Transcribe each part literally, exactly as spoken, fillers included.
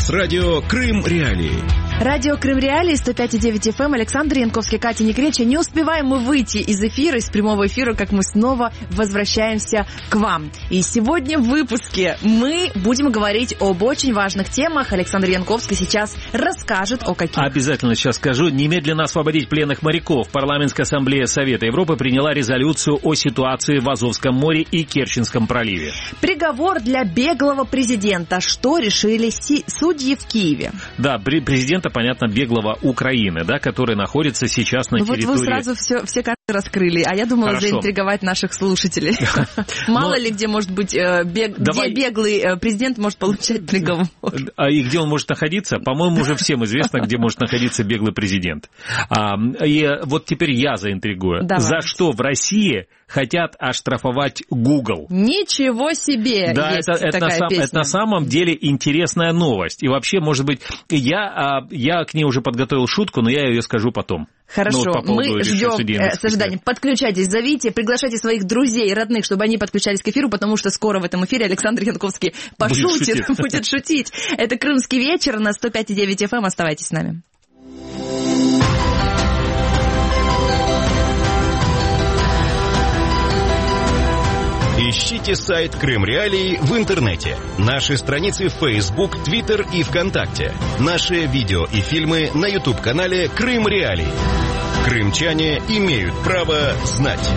с радио «Крым Реалии». Радио «Крым Реалии», сто пять и девять эф эм, Александр Янковский, Катя Некреча. Не успеваем мы выйти из эфира, из прямого эфира, как мы снова возвращаемся к вам. И сегодня в выпуске мы будем говорить об очень важных темах. Александр Янковский сейчас расскажет о каких. Обязательно сейчас скажу. Немедленно освободить пленных моряков. Парламентская ассамблея Совета Европы приняла резолюцию о ситуации в Азовском море и Керченском проливе. Приговор для беглого президента. Что решили судьи в Киеве? Да, президента, понятно, беглого Украины, да, который находится сейчас на вот территории... Вот вы сразу все, все карты раскрыли, а я думала Хорошо. заинтриговать наших слушателей. Мало ли где может быть, где беглый президент может получать приговор. А и где он может находиться? По-моему, уже всем известно, где может находиться беглый президент. И вот теперь я заинтригую. За что в России хотят оштрафовать Google? Ничего себе! Да, есть это, это, такая на, песня. это на самом деле интересная новость. И вообще, может быть, я, я к ней уже подготовил шутку, но я ее скажу потом. Хорошо, ну, вот мы ждем с ожиданием. Подключайтесь, зовите, приглашайте своих друзей и родных, чтобы они подключались к эфиру, потому что скоро в этом эфире Александр Янковский пошутит, будет, будет шутить. Это «Крымский вечер» на сто пять и девять эф эм. Оставайтесь с нами. Ищите сайт «Крым Реалии» в интернете. Наши страницы в Facebook, Twitter и ВКонтакте. Наши видео и фильмы на YouTube-канале «Крым Реалии». Крымчане имеют право знать.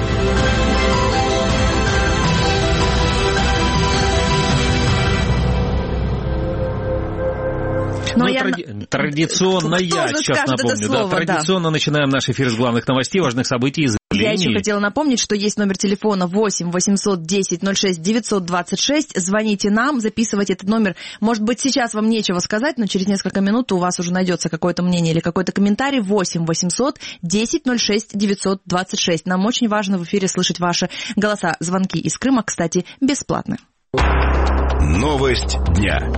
Ну, я... тради... Традиционно Кто я сейчас напомню. Слово, да, традиционно да. начинаем наш эфир с главных новостей, важных событий и заявлений. Я еще хотела напомнить, что есть номер телефона восемь восемьсот десять ноль шесть девятьсот двадцать шесть. Звоните нам, записывайте этот номер. Может быть, сейчас вам нечего сказать, но через несколько минут у вас уже найдется какое-то мнение или какой-то комментарий. восемь восемьсот десять ноль шесть девятьсот двадцать шесть. Нам очень важно в эфире слышать ваши голоса. Звонки из Крыма, кстати, бесплатны. Новость дня.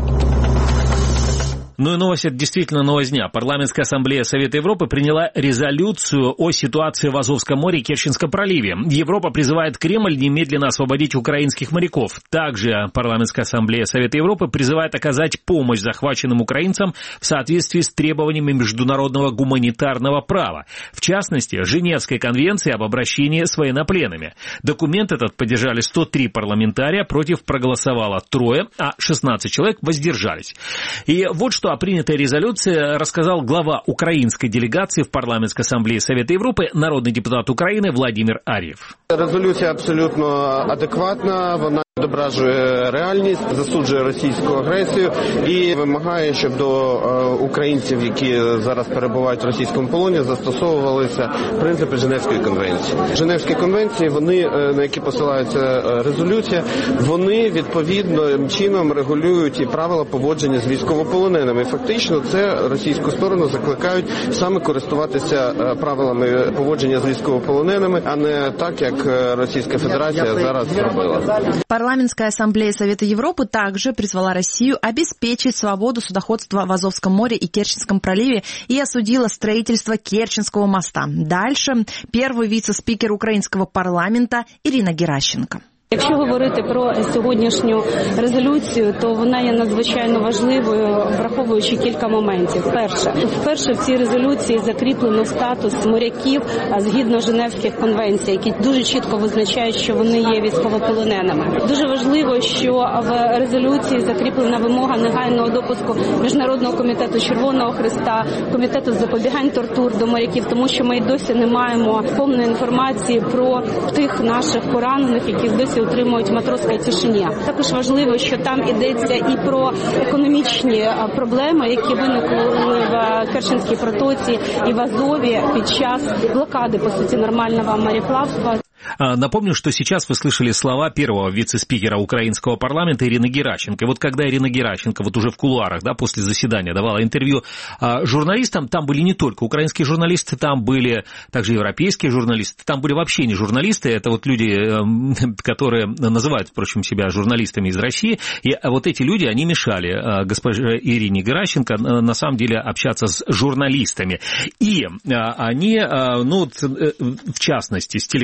Ну и новость, это действительно новость дня. Парламентская ассамблея Совета Европы приняла резолюцию о ситуации в Азовском море и Керченском проливе. Европа призывает Кремль немедленно освободить украинских моряков. Также Парламентская ассамблея Совета Европы призывает оказать помощь захваченным украинцам в соответствии с требованиями международного гуманитарного права. В частности, Женевской конвенции об обращении с военнопленными. Документ этот поддержали сто три парламентария, против проголосовало трое, а шестнадцать человек воздержались. И вот что о принятой резолюции рассказал глава украинской делегации в Парламентской ассамблее Совета Европы, народный депутат України Владимир Ар'єв. Резолюція абсолютно адекватна, вона відображує реальність, засуджує російську агресію і вимагає, щоб до українців, які зараз перебувають в російському полоні, застосовувалися принципи Женевської конвенції. Женевські конвенції, вони, на які посилається резолюція, вони відповідним чином регулюють і правила поводження з військовополоненими. І фактично це російську сторону закликають саме користуватися правилами поводження з військовополоненими, а не так, як Российская Федерация зараз зробила. Парламентская ассамблея Совета Европы также призвала Россию обеспечить свободу судоходства в Азовском море и Керченском проливе и осудила строительство Керченского моста. Дальше первый вице-спикер украинского парламента Ирина Геращенко. Якщо говорити про сьогоднішню резолюцію, то вона є надзвичайно важливою, враховуючи кілька моментів. Перше, вперше в цій резолюції закріплено статус моряків згідно Женевських конвенцій, які дуже чітко визначають, що вони є військовополоненими. Дуже важливо, що в резолюції закріплена вимога негайного допуску Міжнародного комітету Червоного Хреста, комітету з запобігань тортур до моряків, тому що ми й досі не маємо повної інформації про тих наших поранених, яких досі утримують в матросській тишині. Також важливо, що там йдеться і про економічні проблеми, які виникли в Керченській протоці і в Азові під час блокади, по суті, нормального мореплавства. Напомню, что сейчас вы слышали слова первого вице-спикера украинского парламента Ирины Геращенко. И вот когда Ирина Геращенко вот уже в кулуарах, да, после заседания давала интервью журналистам, там были не только украинские журналисты, там были также европейские журналисты, там были вообще не журналисты, это вот люди, которые называют, впрочем, себя журналистами из России, и вот эти люди, они мешали госпоже Ирине Геращенко на самом деле общаться с журналистами. И они, ну, в частности, с телеканала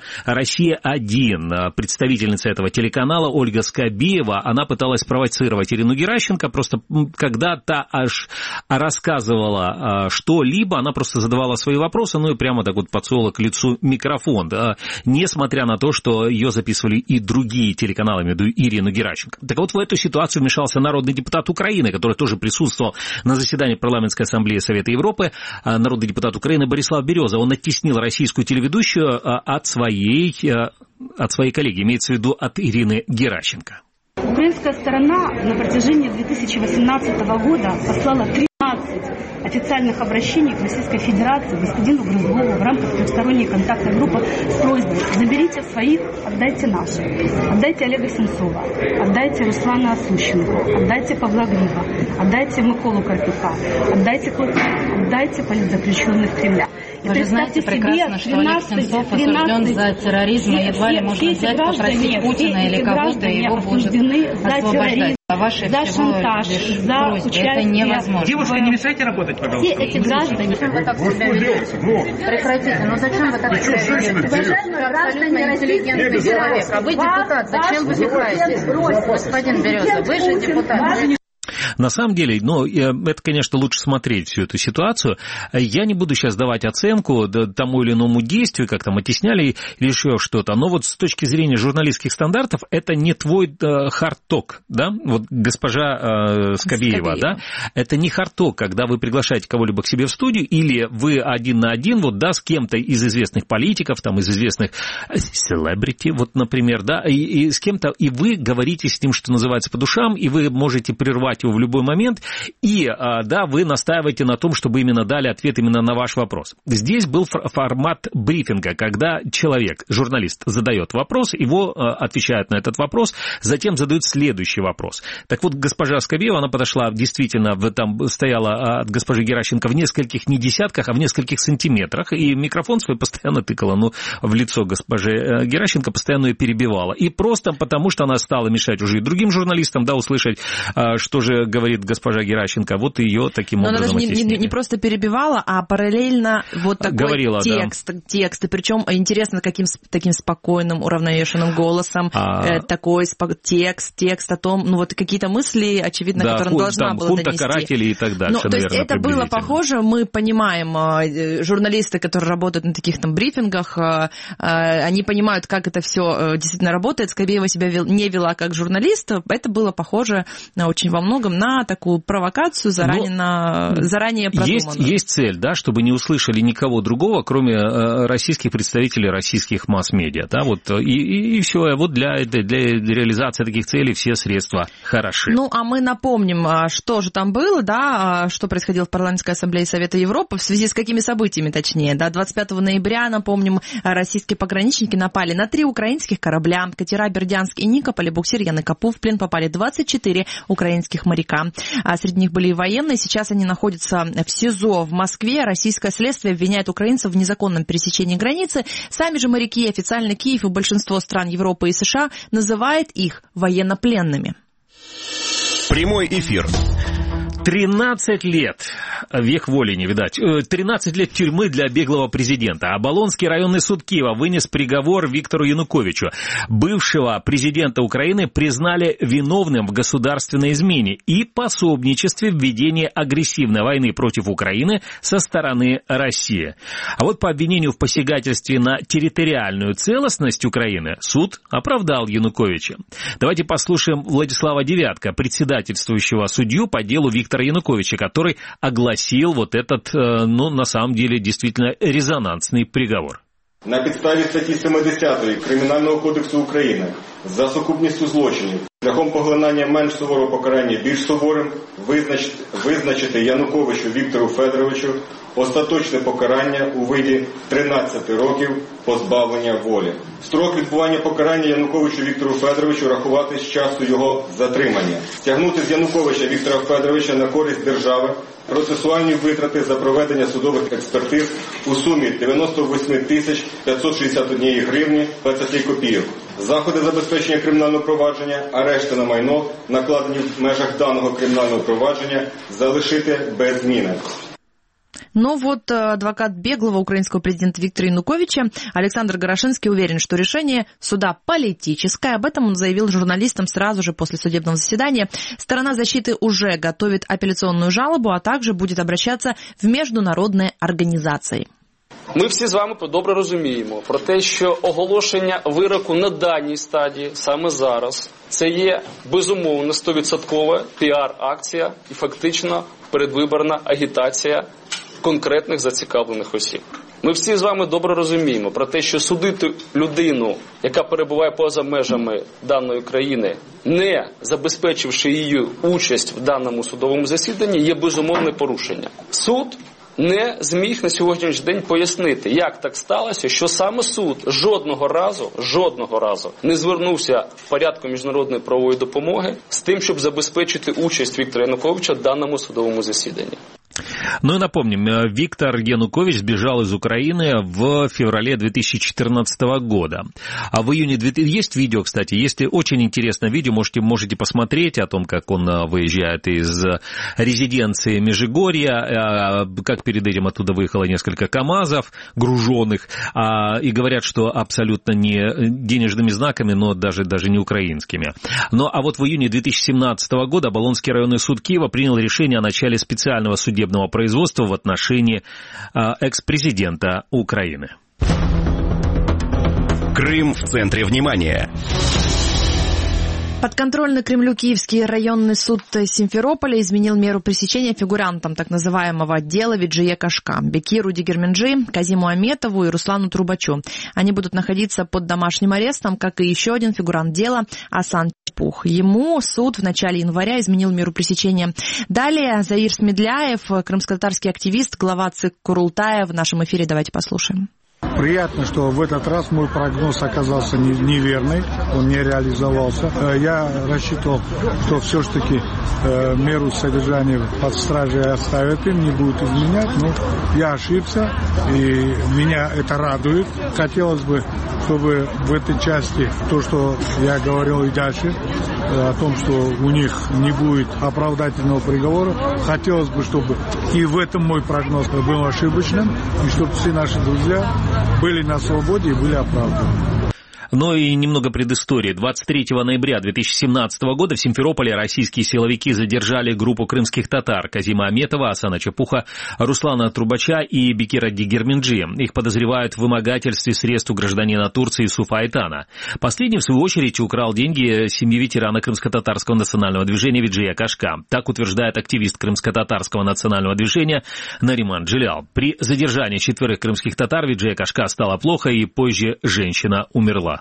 «Россия-один». Представительница этого телеканала Ольга Скобеева, она пыталась провоцировать Ирину Геращенко, просто когда та аж рассказывала что-либо, она просто задавала свои вопросы, ну и прямо так вот подсунула к лицу микрофон, несмотря на то, что ее записывали и другие телеканалы, имею в виду Ирину Геращенко. Так вот, в эту ситуацию вмешался народный депутат Украины, который тоже присутствовал на заседании парламентской ассамблеи Совета Европы, народный депутат Украины Борислав Береза. Он оттеснил российскую телеведущую от своей, от своей коллеги, имеется в виду от Ирины Геращенко. Украинская сторона на протяжении две тысячи восемнадцатого года послала тринадцать официальных обращений к Российской Федерации господину Грызлову в рамках трехсторонней контактной группы с просьбой: заберите своих, отдайте наши. Отдайте Олега Сенцова, отдайте Руслана Осущенко, отдайте Павла Гриба, отдайте Миколу Карпюка, отдайте Клычка, отдайте политзаключенных Кремля. И вы же знаете прекрасно, что Олег Сенцов осужден за терроризм, и едва ли можно взять, попросить Путина или кого-то, и его будет освобождать. А ваши за шантаж, за участие. Это невозможно. Девушка, не мешайте работать, пожалуйста. Все эти граждане... Зачем вы так себя ведете? Прекратите, ну зачем вы так себя ведете? Уважаемые граждане, интеллигентный человек, а вы депутат, зачем высекаете? Господин Береза, вы же депутат. На самом деле, ну, это, конечно, лучше смотреть всю эту ситуацию. Я не буду сейчас давать оценку тому или иному действию, как там оттесняли или еще что-то. Но вот с точки зрения журналистских стандартов, это не твой э, хард-ток, да? Вот госпожа э, Скобеева, Скобеева, да? Это не хард-ток, когда вы приглашаете кого-либо к себе в студию, или вы один на один, вот, да, с кем-то из известных политиков, там, из известных селебрити, вот, например, да, и, и с кем-то, и вы говорите с ним, что называется, по душам, и вы можете прервать его в любой момент, и, да, вы настаиваете на том, чтобы именно дали ответ именно на ваш вопрос. Здесь был формат брифинга, когда человек, журналист, задает вопрос, его отвечают на этот вопрос, затем задают следующий вопрос. Так вот, госпожа Скобеева, она подошла, действительно, там стояла от госпожи Геращенко в нескольких, не десятках, а в нескольких сантиметрах, и микрофон свой постоянно тыкала, ну, в лицо госпожи Геращенко, постоянно ее перебивала. И просто потому, что она стала мешать уже и другим журналистам, да, услышать, что же говорит госпожа Геращенко, вот ее таким Но образом она даже не, не, не просто перебивала, а параллельно вот такой говорила, текст, да. текст. И причем интересно, каким таким спокойным, уравновешенным голосом, а... э, такой спо- текст, текст о том, ну вот какие-то мысли, очевидно, да, которые хун, она должна там, была хунта донести. карателей и так дальше, ну, то есть наверное, это было похоже, мы понимаем, э, журналисты, которые работают на таких там брифингах, э, э, они понимают, как это все э, действительно работает. Скобеева себя вел, не вела как журналист, это было похоже на, очень во многом на такую провокацию, заранее, ну, на, заранее продуманную. Есть, есть цель, да, чтобы не услышали никого другого, кроме российских представителей российских масс-медиа. Да, вот, и, и, и все. Вот для, для реализации таких целей все средства хороши. Ну, а мы напомним, что же там было, да, что происходило в Парламентской ассамблее Совета Европы, в связи с какими событиями, точнее. Да, двадцать пятого ноября, напомним, российские пограничники напали на три украинских корабля, катера «Бердянск» и «Никополь», буксир Яны Капу. В плен попали двадцать четыре украинских моряка. А среди них были и военные. Сейчас они находятся в СИЗО в Москве. Российское следствие обвиняет украинцев в незаконном пересечении границы. Сами же моряки, официально Киев и большинство стран Европы и США называют их военнопленными. Прямой эфир. тринадцать лет, век воли не видать, тринадцать лет тюрьмы для беглого президента. Оболонский районный суд Киева вынес приговор Виктору Януковичу. Бывшего президента Украины признали виновным в государственной измене и пособничестве в ведении агрессивной войны против Украины со стороны России. А вот по обвинению в посягательстве на территориальную целостность Украины суд оправдал Януковича. Давайте послушаем Владислава Девятко, председательствующего судью по делу Виктора Януковича, который огласил вот этот, ну, на самом деле, действительно резонансный приговор. На підставі статті сімдесятої Кримінального кодексу України за сукупністю злочинів шляхом поглинання менш суворого покарання більш суворим визначити, визначити Януковичу Віктору Федоровичу остаточне покарання у виді тринадцяти років позбавлення волі. Строк відбування покарання Януковичу Віктору Федоровичу рахувати з часу його затримання. Стягнути з Януковича Віктора Федоровича на користь держави процесуальні витрати за проведення судових експертиз у сумі дев'яносто вісім тисяч п'ятсот шістдесят одна гривні двадцять копійок. Заходи забезпечення кримінального провадження, арешти на майно, накладені в межах даного кримінального провадження, залишити без зміни. Но вот адвокат беглого украинского президента Виктора Януковича Александр Горошинский уверен, что решение суда политическое. Об этом он заявил журналистам сразу же после судебного заседания. Сторона защиты уже готовит апелляционную жалобу, а также будет обращаться в международные организации. Ми всі з вами добре розуміємо про те, що оголошення вироку на даній стадії, саме зараз, це є безумовно сто відсотків піар-акція і фактично передвиборна агітація конкретних зацікавлених осіб. Ми всі з вами добре розуміємо про те, що судити людину, яка перебуває поза межами даної країни, не забезпечивши її участь в даному судовому засіданні, є безумовне порушення. Суд не зміг на сьогоднішній день пояснити, як так сталося, що саме суд жодного разу, жодного разу не звернувся в порядку міжнародної правової допомоги з тим, щоб забезпечити участь Віктора Януковича в даному судовому засіданні. Ну и напомним, Виктор Янукович сбежал из Украины в феврале две тысячи четырнадцатого года. А в июне... Есть видео, кстати, есть очень интересное видео, можете, можете посмотреть о том, как он выезжает из резиденции Межигорья, как перед этим оттуда выехало несколько КАМАЗов груженных, и говорят, что абсолютно не денежными знаками, но даже, даже не украинскими. Ну а вот в июне две тысячи семнадцатого года Оболонский районный суд Киева принял решение о начале специального судебного производства в отношении экс-президента Украины. Крым в центре внимания. Подконтрольный Кремлю Киевский районный суд Симферополя изменил меру пресечения фигурантам так называемого дела Виджие Кашка, Бекиру Дигерменджи, Казиму Аметову и Руслану Трубачу. Они будут находиться под домашним арестом, как и еще один фигурант дела Асан Чепух. Ему суд в начале января изменил меру пресечения. Далее Заир Смедляев, крымско-татарский активист, глава ЦИК Курултая в нашем эфире. Давайте послушаем. Приятно, что в этот раз мой прогноз оказался неверный, он не реализовался. Я рассчитывал, что все-таки меру содержания под стражей оставят им, не будут изменять, но я ошибся, и меня это радует. Хотелось бы, чтобы в этой части, то, что я говорил и дальше, о том, что у них не будет оправдательного приговора, хотелось бы, чтобы и в этом мой прогноз был ошибочным, и чтобы все наши друзья были на свободе и были оправданы. Ну и немного предыстории. двадцать третьего ноября две тысячи семнадцатого года в Симферополе российские силовики задержали группу крымских татар Казима Аметова, Асана Чепуха, Руслана Трубача и Бекира Дигерменджи. Их подозревают в вымогательстве средств у гражданина Турции Юсуфа Айтана. Последний, в свою очередь, украл деньги семьи ветерана крымско-татарского национального движения Виджия Кашка. Так утверждает активист крымско-татарского национального движения Нариман Джилял. При задержании четверых крымских татар Виджия Кашка стало плохо, и позже женщина умерла.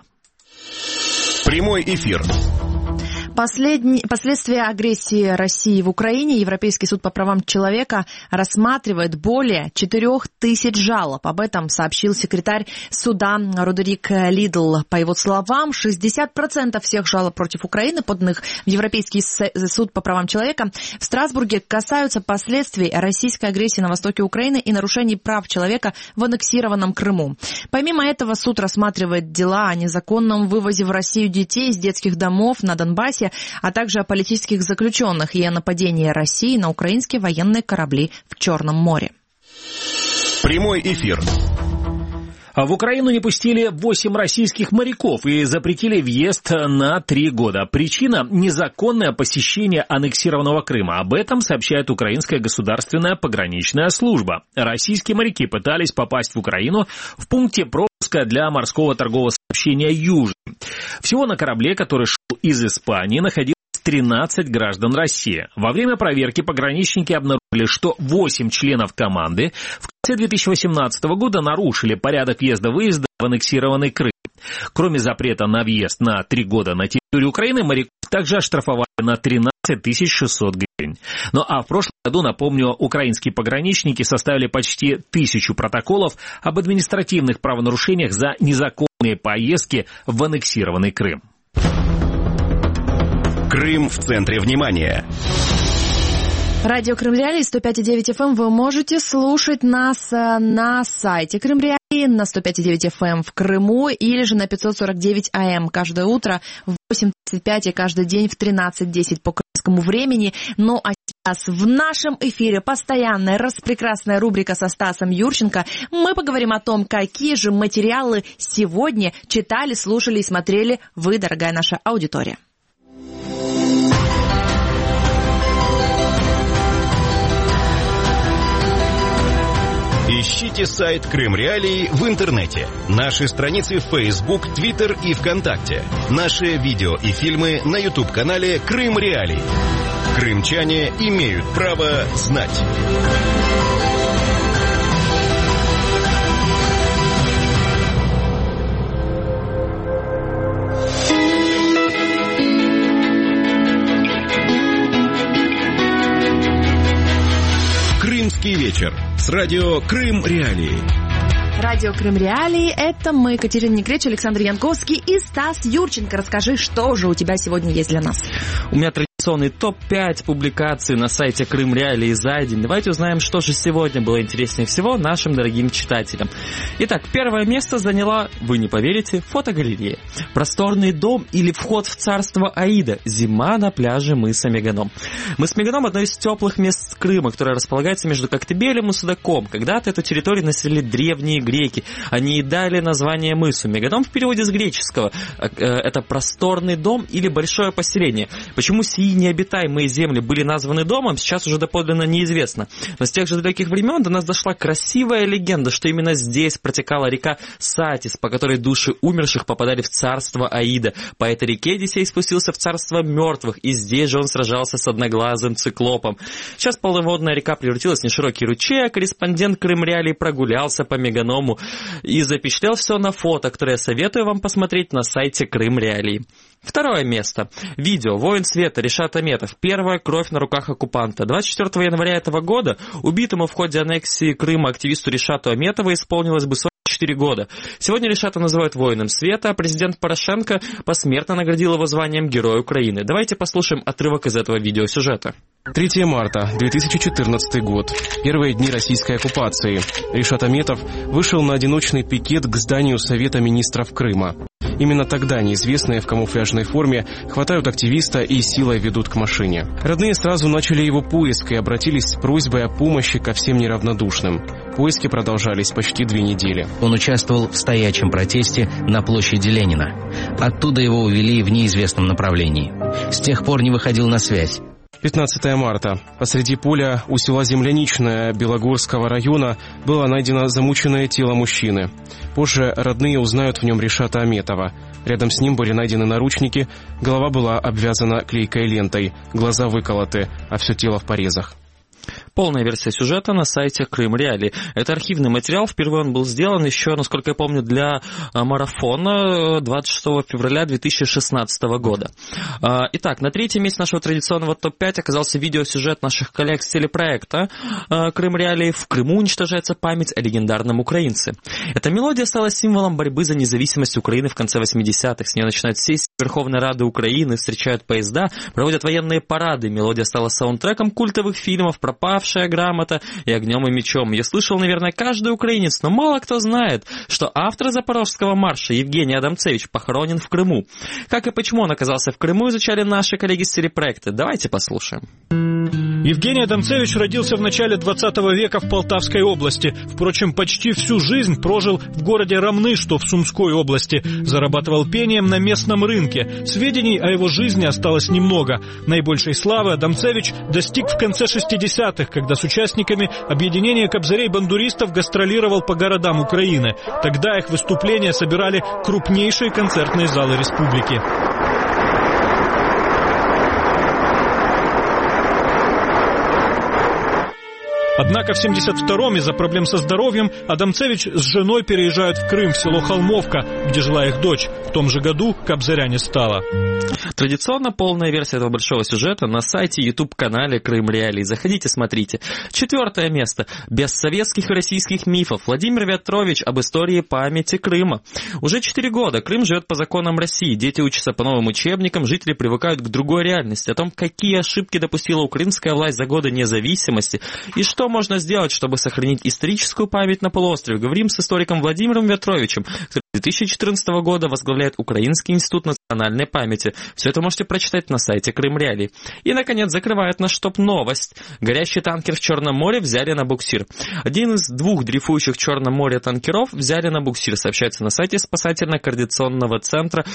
Прямой эфир. Последний, последствия агрессии России в Украине Европейский суд по правам человека рассматривает более четырех тысяч жалоб. Об этом сообщил секретарь суда Родерик Лидл. По его словам, шестьдесят процентов всех жалоб против Украины, поданных в Европейский суд по правам человека в Страсбурге, касаются последствий российской агрессии на востоке Украины и нарушений прав человека в аннексированном Крыму. Помимо этого, суд рассматривает дела о незаконном вывозе в Россию детей из детских домов на Донбассе, а также о политических заключенных и о нападении России на украинские военные корабли в Черном море. Прямой эфир. В Украину не пустили восемь российских моряков и запретили въезд на три года. Причина – незаконное посещение аннексированного Крыма. Об этом сообщает украинская государственная пограничная служба. Российские моряки пытались попасть в Украину в пункте пропуска для морского торгового сообщения «Южный». Всего на корабле, который шел из Испании, находилось тринадцать граждан России. Во время проверки пограничники обнаружили, что восемь членов команды в конце две тысячи восемнадцатого года нарушили порядок въезда-выезда в аннексированный Крым. Кроме запрета на въезд на три года на территорию Украины, моряков также оштрафовали на тринадцать тысяч шестьсот гривен. Ну а в прошлом году, напомню, украинские пограничники составили почти тысячу протоколов об административных правонарушениях за незаконные поездки в аннексированный Крым. Крым в центре внимания. Радио Крым Реалии сто пять и девять эф эм. Вы можете слушать нас на сайте Крым Реалии, на сто пять и девять эф эм в Крыму или же на пятьсот сорок девять а эм каждое утро в восемь тридцать пять и каждый день в тринадцать десять по крымскому времени. Ну а сейчас в нашем эфире постоянная распрекрасная рубрика со Стасом Юрченко. Мы поговорим о том, какие же материалы сегодня читали, слушали и смотрели вы, дорогая наша аудитория. Ищите сайт Крым Реалии в интернете. Наши страницы в Facebook, Twitter и ВКонтакте. Наши видео и фильмы на YouTube-канале Крым Реалии. Крымчане имеют право знать. Крымский вечер с радио Крым Реалии. Радио Крым Реалии. Это мы, Екатерина Некреч, Александр Янковский и Стас Юрченко. Расскажи, что же у тебя сегодня есть для нас? У меня традиционный топ пять публикаций на сайте Крым Реалии за день. Давайте узнаем, что же сегодня было интереснее всего нашим дорогим читателям. Итак, первое место заняла, вы не поверите, фотогалерея. Просторный дом или вход в царство Аида. Зима на пляже мыса Меганом. Мыс Меганом — одно из теплых мест Крыма, которое располагается между Коктебелем и Судаком. Когда-то эту территорию населили древние греки. Они и дали название мысу. Меганом в переводе с греческого — это просторный дом или большое поселение. Почему сии необитаемые земли были названы домом, сейчас уже доподлинно неизвестно. Но с тех же далеких времен до нас дошла красивая легенда, что именно здесь протекала река Сатис, по которой души умерших попадали в царство Аида. По этой реке Одиссей спустился в царство мертвых, и здесь же он сражался с одноглазым циклопом. Сейчас полноводная река превратилась в неширокий ручей, а корреспондент Крым Реалии прогулялся по Меганому и запечатлел все на фото, которое я советую вам посмотреть на сайте Крым Реалии. Второе место. Видео «Воин света» Ришат Аметов. Первая кровь на руках оккупанта. двадцать четвёртого января этого года убитому в ходе аннексии Крыма активисту Ришату Аметову исполнилось бы сорок четыре года. Сегодня Ришата называют воином света, а президент Порошенко посмертно наградил его званием Героя Украины. Давайте послушаем отрывок из этого видеосюжета. третьего марта две тысячи четырнадцатый год. Первые дни российской оккупации. Ришат Аметов вышел на одиночный пикет к зданию Совета министров Крыма. Именно тогда неизвестные в камуфляжной форме хватают активиста и силой ведут к машине. Родные сразу начали его поиск и обратились с просьбой о помощи ко всем неравнодушным. Поиски продолжались почти две недели. Он участвовал в стоячем протесте на площади Ленина. Оттуда его увели в неизвестном направлении. С тех пор не выходил на связь. пятнадцатого марта. Посреди поля у села Земляничное Белогорского района было найдено замученное тело мужчины. Позже родные узнают в нем Ришата Аметова. Рядом с ним были найдены наручники, голова была обвязана клейкой лентой, глаза выколоты, а все тело в порезах. Полная версия сюжета на сайте Крым Реалии. Это архивный материал. Впервые он был сделан еще, насколько я помню, для марафона двадцать шестого февраля две тысячи шестнадцатого года. Итак, на третьем месте нашего традиционного топ пять оказался видеосюжет наших коллег с телепроекта Крым Реалии. В Крыму уничтожается память о легендарном украинце. Эта мелодия стала символом борьбы за независимость Украины в конце восьмидесятых. С нее начинают сесть Верховной Рады Украины, встречают поезда, проводят военные парады. Мелодия стала саундтреком культовых фильмов «Пропавшая грамота» и «Огнем и мечом». Ее слышал, наверное, каждый украинец, но мало кто знает, что автор Запорожского марша Евгений Адамцевич похоронен в Крыму. Как и почему он оказался в Крыму, изучали наши коллеги с телепроекта. Давайте послушаем. Евгений Адамцевич родился в начале двадцатого века в Полтавской области. Впрочем, почти всю жизнь прожил в городе Ромны, что в Сумской области. Зарабатывал пением на местном рынке. Сведений о его жизни осталось немного. Наибольшей славы Адамцевич достиг в конце шестидесятых, когда с участниками объединения кобзарей-бандуристов гастролировал по городам Украины. Тогда их выступления собирали крупнейшие концертные залы республики. Однако в семьдесят втором из-за проблем со здоровьем Адамцевич с женой переезжают в Крым, в село Холмовка, где жила их дочь. В том же году кобзаря не стало. Традиционно полная версия этого большого сюжета на сайте YouTube-канале Крым Реалии. Заходите, смотрите. Четвертое место. Без советских и российских мифов. Владимир Вятрович об истории памяти Крыма. Уже четыре года Крым живет по законам России. Дети учатся по новым учебникам, жители привыкают к другой реальности. О том, какие ошибки допустила украинская власть за годы независимости и что можно сделать, чтобы сохранить историческую память на полуострове. Говорим с историком Владимиром Вятровичем, который две тысячи четырнадцатого года возглавляет Украинский институт национальной памяти. Все это можете прочитать на сайте Крым Реалии. И, наконец, закрывает наш топ-новость. Горящий танкер в Черном море взяли на буксир. Один из двух дрейфующих в Черном море танкеров взяли на буксир, сообщается на сайте спасательно-координационного центра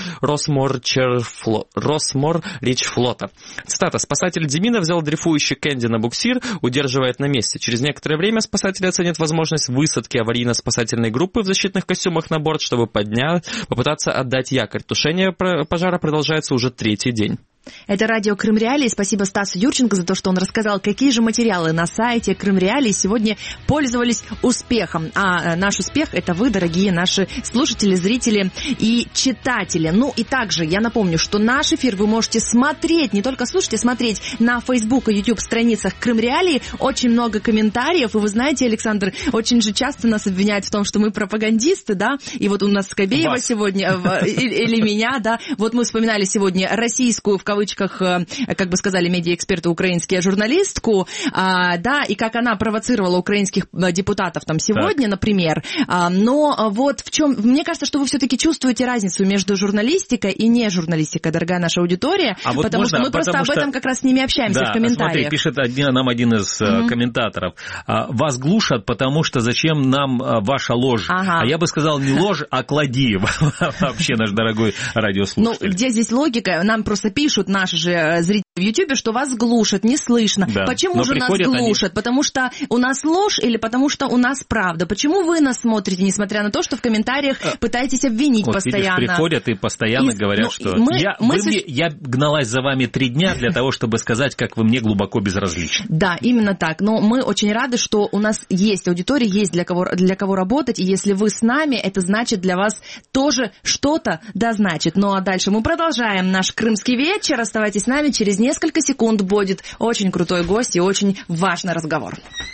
Росморричфлота. Цитата. «Спасатель Демина взял дрейфующий Кэнди на буксир, удерживает на месте. Через некоторое время спасатели оценят возможность высадки аварийно-спасательной группы в защитных костюмах на борт, чтобы поднять, попытаться отдать якорь. Тушение пожара продолжается уже третий день». Это радио Крым Реалии. Спасибо Стасу Юрченко за то, что он рассказал, какие же материалы на сайте Крым Реалии сегодня пользовались успехом. А наш успех — это вы, дорогие наши слушатели, зрители и читатели. Ну и также я напомню, что наш эфир вы можете смотреть, не только слушать, а смотреть на Facebook и YouTube страницах Крым Реалии. Очень много комментариев. И вы знаете, Александр, очень же часто нас обвиняют в том, что мы пропагандисты, да? И вот у нас Скобеева Вас. сегодня, или меня, да? Вот мы вспоминали сегодня российскую, в кавычках, как бы сказали медиаэксперты, украинские журналистку, а, да, и как она провоцировала украинских депутатов там сегодня, так. например. А, но вот в чем, мне кажется, что вы все-таки чувствуете разницу между журналистикой и не журналистикой, дорогая наша аудитория, а вот потому можно, что мы просто об этом что... как раз с ними общаемся да, в комментариях. Смотри, пишет один, нам один из mm-hmm. комментаторов. Вас глушат, потому что зачем нам ваша ложь? Ага. А я бы сказал не ложь, а клади. Вообще, наш дорогой радиослушатель. Ну, где здесь логика? Нам просто пишут наши же зрители в Ютубе, что вас глушат, не слышно. Да. Почему Но же нас глушат? Они... Потому что у нас ложь или потому что у нас правда? Почему вы нас смотрите, несмотря на то, что в комментариях пытаетесь обвинить вот, постоянно? Видишь, приходят и постоянно и, говорят, ну, что мы, я, мы... Мне, я гналась за вами три дня для того, чтобы сказать, как вы мне глубоко безразличны. Да, именно так. Но мы очень рады, что у нас есть аудитория, есть для кого, для кого работать, и если вы с нами, это значит для вас тоже что-то да значит. Ну а дальше мы продолжаем наш крымский вечер. Оставайтесь с нами, через несколько секунд будет очень крутой гость и очень важный разговор.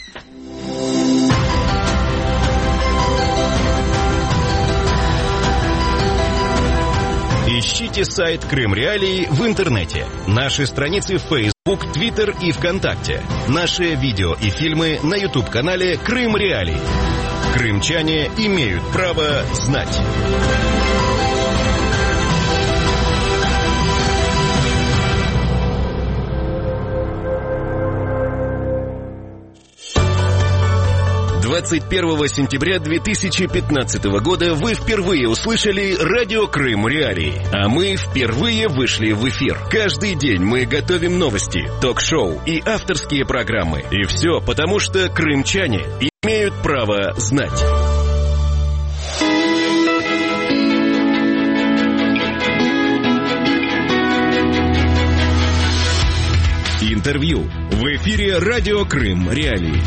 Ищите сайт Крым Реалии в интернете. Наши страницы в Facebook, Twitter и ВКонтакте. Наши видео и фильмы на YouTube-канале Крым Реалии. Крымчане имеют право знать. двадцать первого сентября две тысячи пятнадцатого года вы впервые услышали радио Крым Реалии, а мы впервые вышли в эфир. Каждый день мы готовим новости, ток-шоу и авторские программы. И все потому, что крымчане имеют право знать. Интервью в эфире радио Крым Реалии.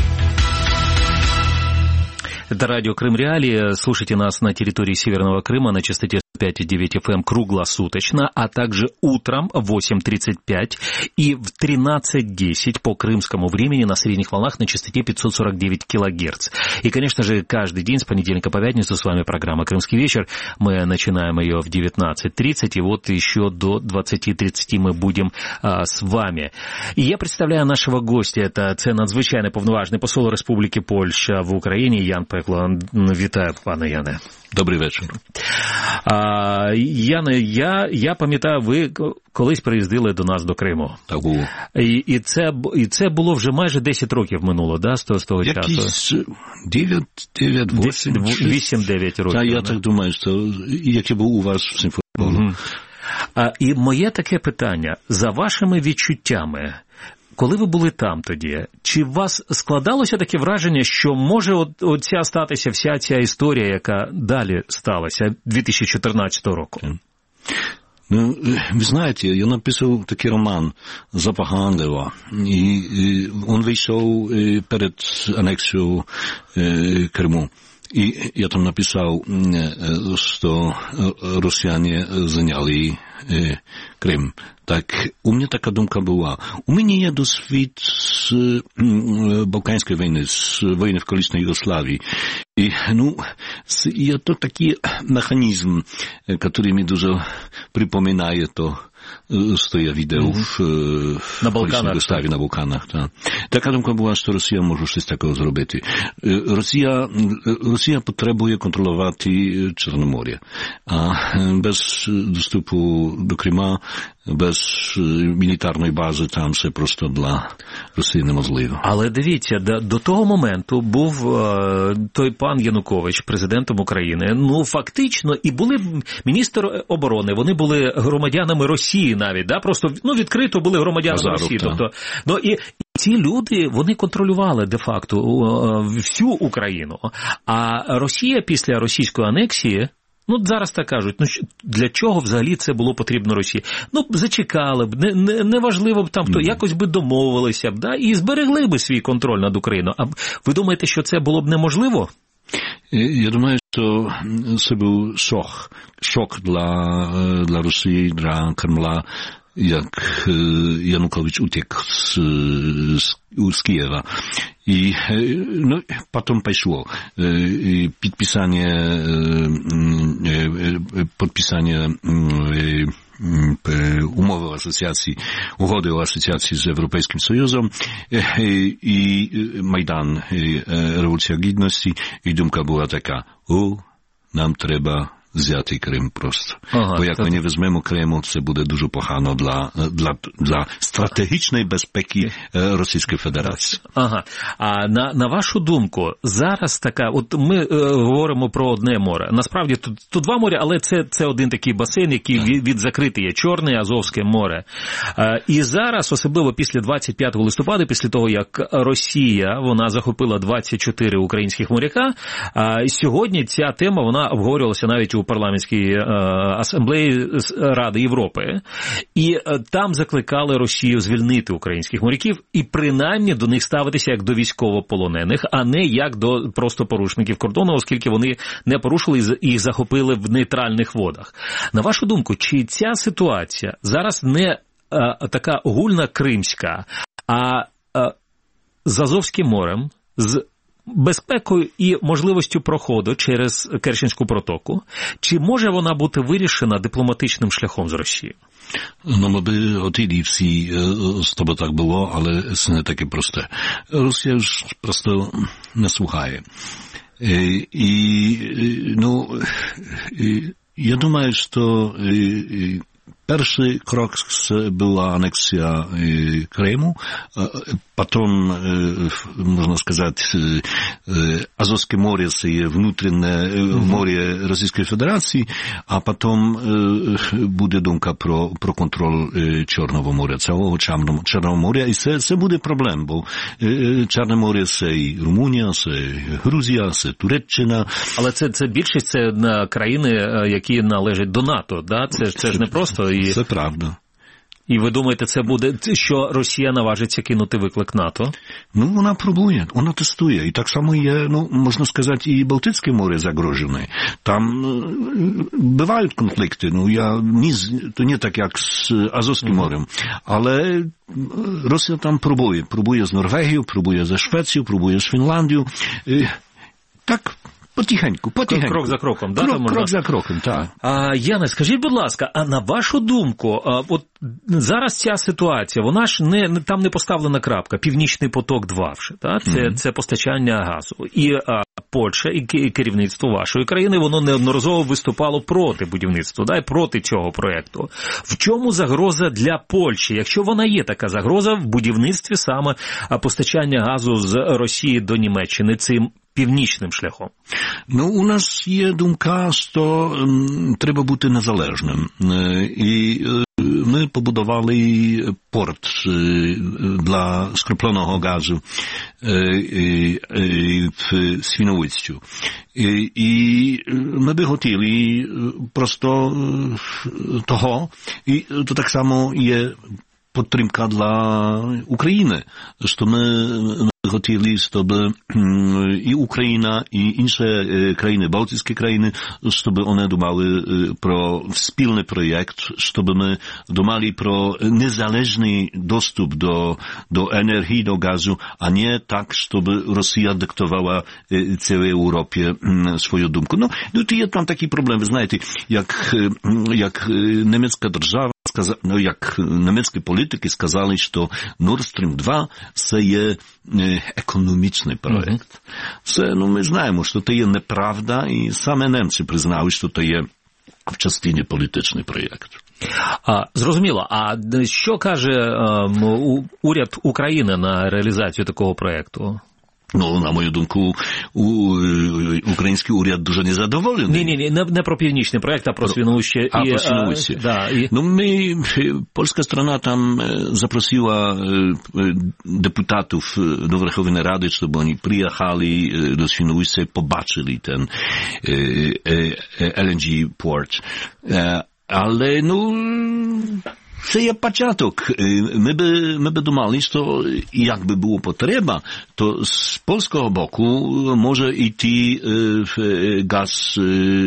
Это радио Крым Реалии. Слушайте нас на территории Северного Крыма на частоте пять и девять эф эм круглосуточно, а также утром в восемь тридцать пять и в тринадцать десять по крымскому времени на средних волнах на частоте пятьсот сорок девять килогерц. И, конечно же, каждый день с понедельника по пятницу с вами программа «Крымский вечер». Мы начинаем ее в девятнадцать тридцать, и вот еще до двадцать тридцать мы будем а, с вами. И я представляю нашего гостя. Это це надзвичайно повноважний посол Республіки Польща в Україні Ян Пекло. Вітаю, пане Яне. Добрий вечір. А, Яне, я, я пам'ятаю, ви колись приїздили до нас до Криму. Так було. І, і, це, і це було вже майже десять років минуло, да, з того, з того часу? Якісь дев'ять, вісім. вісім-дев'ять років. Та, я да? так думаю, що як я був у вас в Симфонії. Угу. А, і моє таке питання. За вашими відчуттями, коли ви були там тоді, чи у вас складалося таке враження, що може от, от ця статися вся ця історія, яка далі сталася дві тисячі чотирнадцятого року? Ну, ви знаєте, я написав такий роман «Запах ангела», і він вийшов перед анексією Криму. И я там написал, что россияне заняли Крым. Так, у меня такая думка была. У меня є досвід з Балканської війни, з війни в колишній Югославії. І, ну, є то такий механізм, який мені дуже припоминає то z to ja wideł w, w na Bałkanach. Wystawie na Bałkanach. Ta. Taka думка była, że Rosja może coś takiego zrobić. Rosja, Rosja potrzebuje kontrolować Czarnomorze, a bez dostępu do Kryma, bez мілітарної бази там все просто для Росії неможливо. Але дивіться, до, до того моменту був е, той пан Янукович президентом України. Ну, фактично, і були міністр оборони, вони були громадянами Росії навіть, да? Просто, ну, відкрито були громадянами Азаров, Росії. Та. Тобто, ну, і ці люди, вони контролювали де-факто всю Україну. А Росія після російської анексії, ну, зараз так кажуть, ну, для чого взагалі це було потрібно Росії? Ну, зачекали б, не, не, не важливо б там, хто якось би домовилися б, да, і зберегли б свій контроль над Україною. А ви думаєте, що це було б неможливо? Я думаю, що це був шок. Шок для, для Росії, для Кремля, jak Janukowicz uciekł z, z, z Kijewa. I no, potem poszło podpisanie, podpisanie umowy o asocjacji, ugody o asocjacji z Europejskim Sojuszem i Majdan, rewolucja gidności i dumka była taka, o, nam trzeba взяти Крим просто. Ага, бо як так. Ми не візьмемо Криму, це буде дуже погано для, для, для стратегічної безпеки Російської Федерації. Ага. А на, на вашу думку, зараз така, от ми е, говоримо про одне море. Насправді тут, тут два моря, але це, це один такий басейн, який від, від закритий є. Чорне, Азовське море. Е, і зараз, особливо після двадцять п'ятого листопада, після того, як Росія, вона захопила двадцять чотири українських моряка, е, сьогодні ця тема, вона обговорювалася навіть у парламентській е, асамблеї Ради Європи, і е, там закликали Росію звільнити українських моряків і принаймні до них ставитися як до військовополонених, а не як до просто порушників кордону, оскільки вони не порушили і їх захопили в нейтральних водах. На вашу думку, чи ця ситуація зараз не е, така огульна кримська, а е, з Азовським морем, з безпекою і можливістю проходу через Керченську протоку, чи може вона бути вирішена дипломатичним шляхом з Росією? No my by хотіли всі, щоб так було, але це не таке просте. Росія ж просто не слухає. І, ну, я думаю, що pierwszy krok była aneksja Krymu, potem, można сказать, Azowskie Morze jest wewnętrzne morze Rosyjskiej Federacji, a potem będzie думка про, про контроль Czarnego Morza, całego Czarnego Morza i to, to będzie problem, bo Czarne Morze to i Rumunia, to Gruzja, to Туреччина. Але це, це більшість, це країни, які належать до НАТО, да? Це, це ж не просто... І... Це правда. І ви думаєте, це буде, що Росія наважиться кинути виклик НАТО? Ну, вона пробує, вона тестує. І так само є, ну, можна сказати, і Балтійське море загрожене. Там бувають конфлікти, ну, я, ні, то не так, як з Азовським морем, але Росія там пробує. Пробує з Норвегією, пробує з Швецією, пробує з Фінляндією. Так, потихеньку, потихеньку. Крок за кроком, да? Крок, крок за кроком, так. А, Яне, скажіть, будь ласка, а на вашу думку, а, от зараз ця ситуація, вона ж не, там не поставлена крапка, Північний поток-два вже, так? Це, mm-hmm. це постачання газу. І а, Польща, і, і керівництво вашої країни, воно неодноразово виступало проти будівництва, да, і проти цього проєкту. В чому загроза для Польщі, якщо вона є така загроза в будівництві саме постачання газу з Росії до Німеччини цим північним шляхом? Ну, у нас є думка, що м, треба бути незалежним. І ми побудували порт для скропленого газу в Свіновицю. І ми би хотіли просто того, і то так само є підтримка для України, що ми хотіли, щоб і Україна, і інші країни, Балтійські країни, щоб вони думали про спільний проєкт, щоб ми думали про незалежний доступ до, до енергії, до газу, а не так, щоб Росія диктувала цілій Європі свою думку. Ну, ну, є там такі проблеми, знаєте, як, як німецька держава, ну, як німецькі політики сказали, що Nord Stream два це є економічний проєкт. Mm-hmm. Це, ну, ми знаємо, що це є неправда, і саме німці признали, що це є в частині політичний проєкт. А, зрозуміло. А що каже um, уряд України на реалізацію такого проєкту? Ну, на мою думку, у, український уряд дуже незадоволений. Ні-ні, не, не про північний проєкт, а про Свіновище. А, і, про Свіновище. А, да, і... Ну, ми, польська сторона там запросила депутатів до Верховної Ради, щоб вони приїхали до Свіновища і побачили ten ел ен джі порт. Але, ну... Це є початок. Ми би, ми би думали, що якби було потреба, то з польського боку може йти газ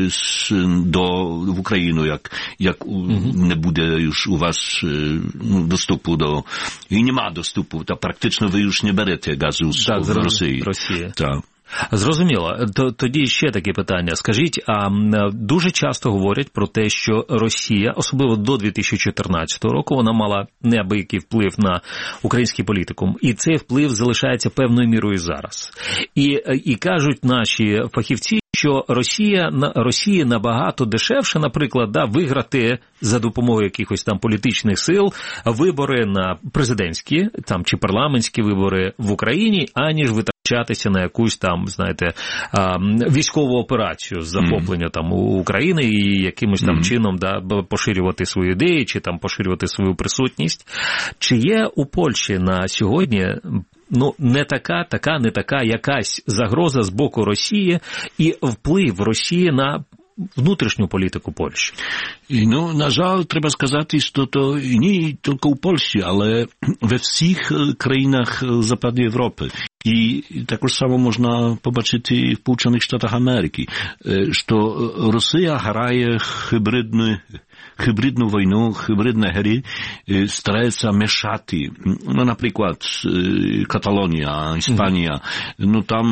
до, в Україну, як, як mm-hmm. не буде już у вас ну, доступу до... І нема доступу, та практично ви już не берете газу з так, Росії. Росії. Так. Зрозуміло. Тоді ще таке питання. Скажіть, а дуже часто говорять про те, що Росія, особливо до дві тисячі чотирнадцятого року, вона мала неабиякий вплив на український політикум. І цей вплив залишається певною мірою зараз. І, і кажуть наші фахівці, що Росія, Росії набагато дешевше, наприклад, да, виграти за допомогою якихось там політичних сил вибори на президентські там, чи парламентські вибори в Україні, аніж витрачатися на якусь там, знаєте, військову операцію з захоплення mm. там України і якимось там mm. чином да, поширювати свої ідеї чи там поширювати свою присутність. Чи є у Польщі на сьогодні ну, не така, така, не така якась загроза з боку Росії і вплив Росії на внутрішню політику Польщі? Ну, на жаль, треба сказати, що то не тільки у Польщі, але we всіх країнах Zapadnej Європи. І також само можна побачити в Сполучених Штатах Америки, що Росія грає хибридну hybridną wojną, hybridne gry starają mieszati. No na przykład Katalonia, Hiszpania, no tam...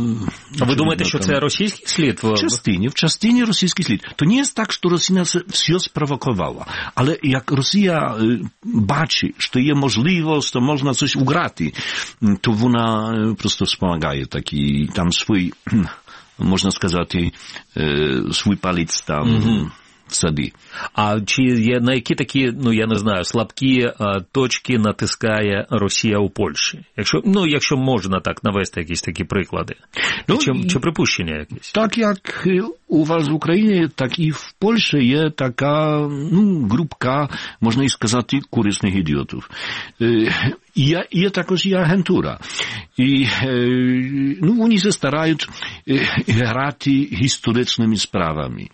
A wy думаєте, що це російський слід? W частині, w частині російський слід. To nie jest tak, że Rosja все sprowokowała, ale jak Rosja baczy, że jest możliwość, to można coś ugrać, to ona po prostu wspomagaje taki tam swój, można сказати, swój palic tam... Mm-hmm. Сади. А чи є на які такі, ну я не знаю, слабкі а, точки натискає Росія у Польщі? Якщо, ну, якщо можна так навести якісь такі приклади. Ну, чи, чи припущення якісь? Так як у вас в Україні, так і в Польщі є така, ну, групка, можна і сказати, корисних ідіотів. Є, є також і агентура. І, ну, вони се старають грати історичними справами.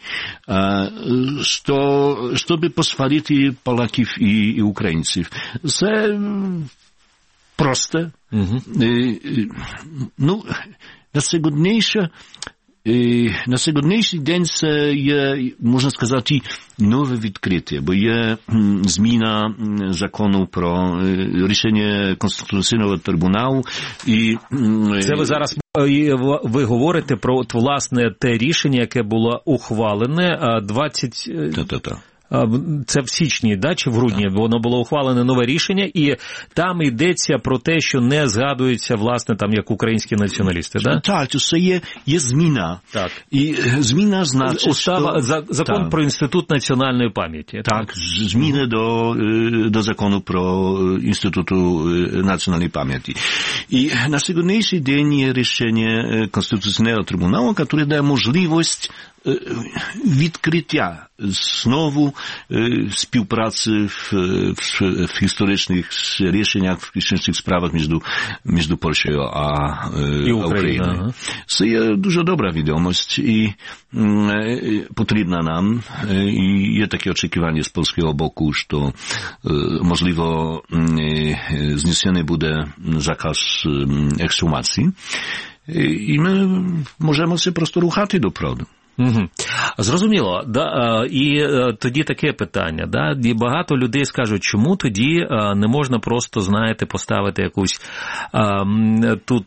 Що, щоб посварити поляків і, і українців. Це просте. Угу. Ну, найсьогодніше Na сьогоднішній день це є, можна сказати, нове відкриття, бо є зміна закону про рішення Конституційного трибуналу. І це ви зараз ви говорите про, от, власне, те рішення, яке було ухвалене двадцять... Та-та-та. Це в січні, да, чи в грудні, так. Воно було ухвалене нове рішення, і там йдеться про те, що не згадується, власне, там, як українські націоналісти, да? Так, це є, є зміна. Так. І зміна значить, Устава, що... Закон так. про Інститут національної пам'яті. Так, так. Зміни до, до закону про Інститут національної пам'яті. І на сьогоднішній день є рішення Конституційного трибуналу, яке дає можливість відкриття знову співпраці в, в, в історичних рішеннях, в історичних справах між, між Польщею а і Україною. Ага. Це є дуже добра відомість і потрібна нам. І є таке очікування з польського боку, що можливо знесений буде заказ ексхумації. І ми можемо це просто рухати до прzodu. Угу. Зрозуміло. Да, і тоді таке питання. Да? І багато людей скажуть, чому тоді не можна просто, знаєте, поставити якусь а, тут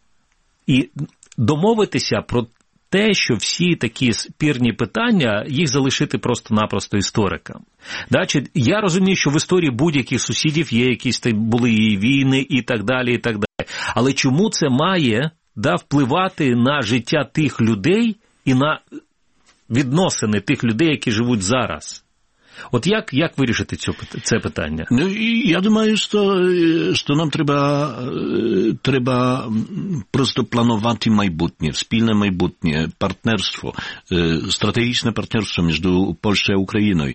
і домовитися про те, що всі такі спірні питання, їх залишити просто-напросто історикам. Да? Чи, я розумію, що в історії будь-яких сусідів є якісь були і війни і так далі, і так далі. Але чому це має да, впливати на життя тих людей і на відносини тих людей, які живуть зараз? От як, як вирішити цю, це питання? Ну, я думаю, що, що нам треба, треба просто планувати майбутнє, спільне майбутнє, партнерство, стратегічне партнерство між Польщею і Україною.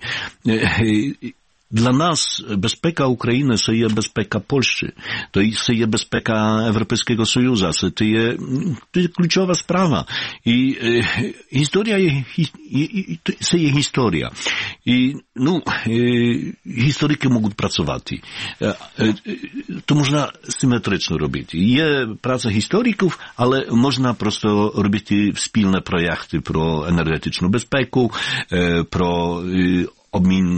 Dla nas bezpieka Ukrainy to jest bezpieka Polski, to jest bezpieka Europejskiego Sojuszu, to jest, to jest kluczowa sprawa. I e, historia jest, to jest historia. I, no, e, historyki mogą pracować. E, e, to można symetrycznie robić. Jest praca historyków, ale można prosto robić wspólne projekty pro energetyczną bezpiekę, e, pro e, obmin,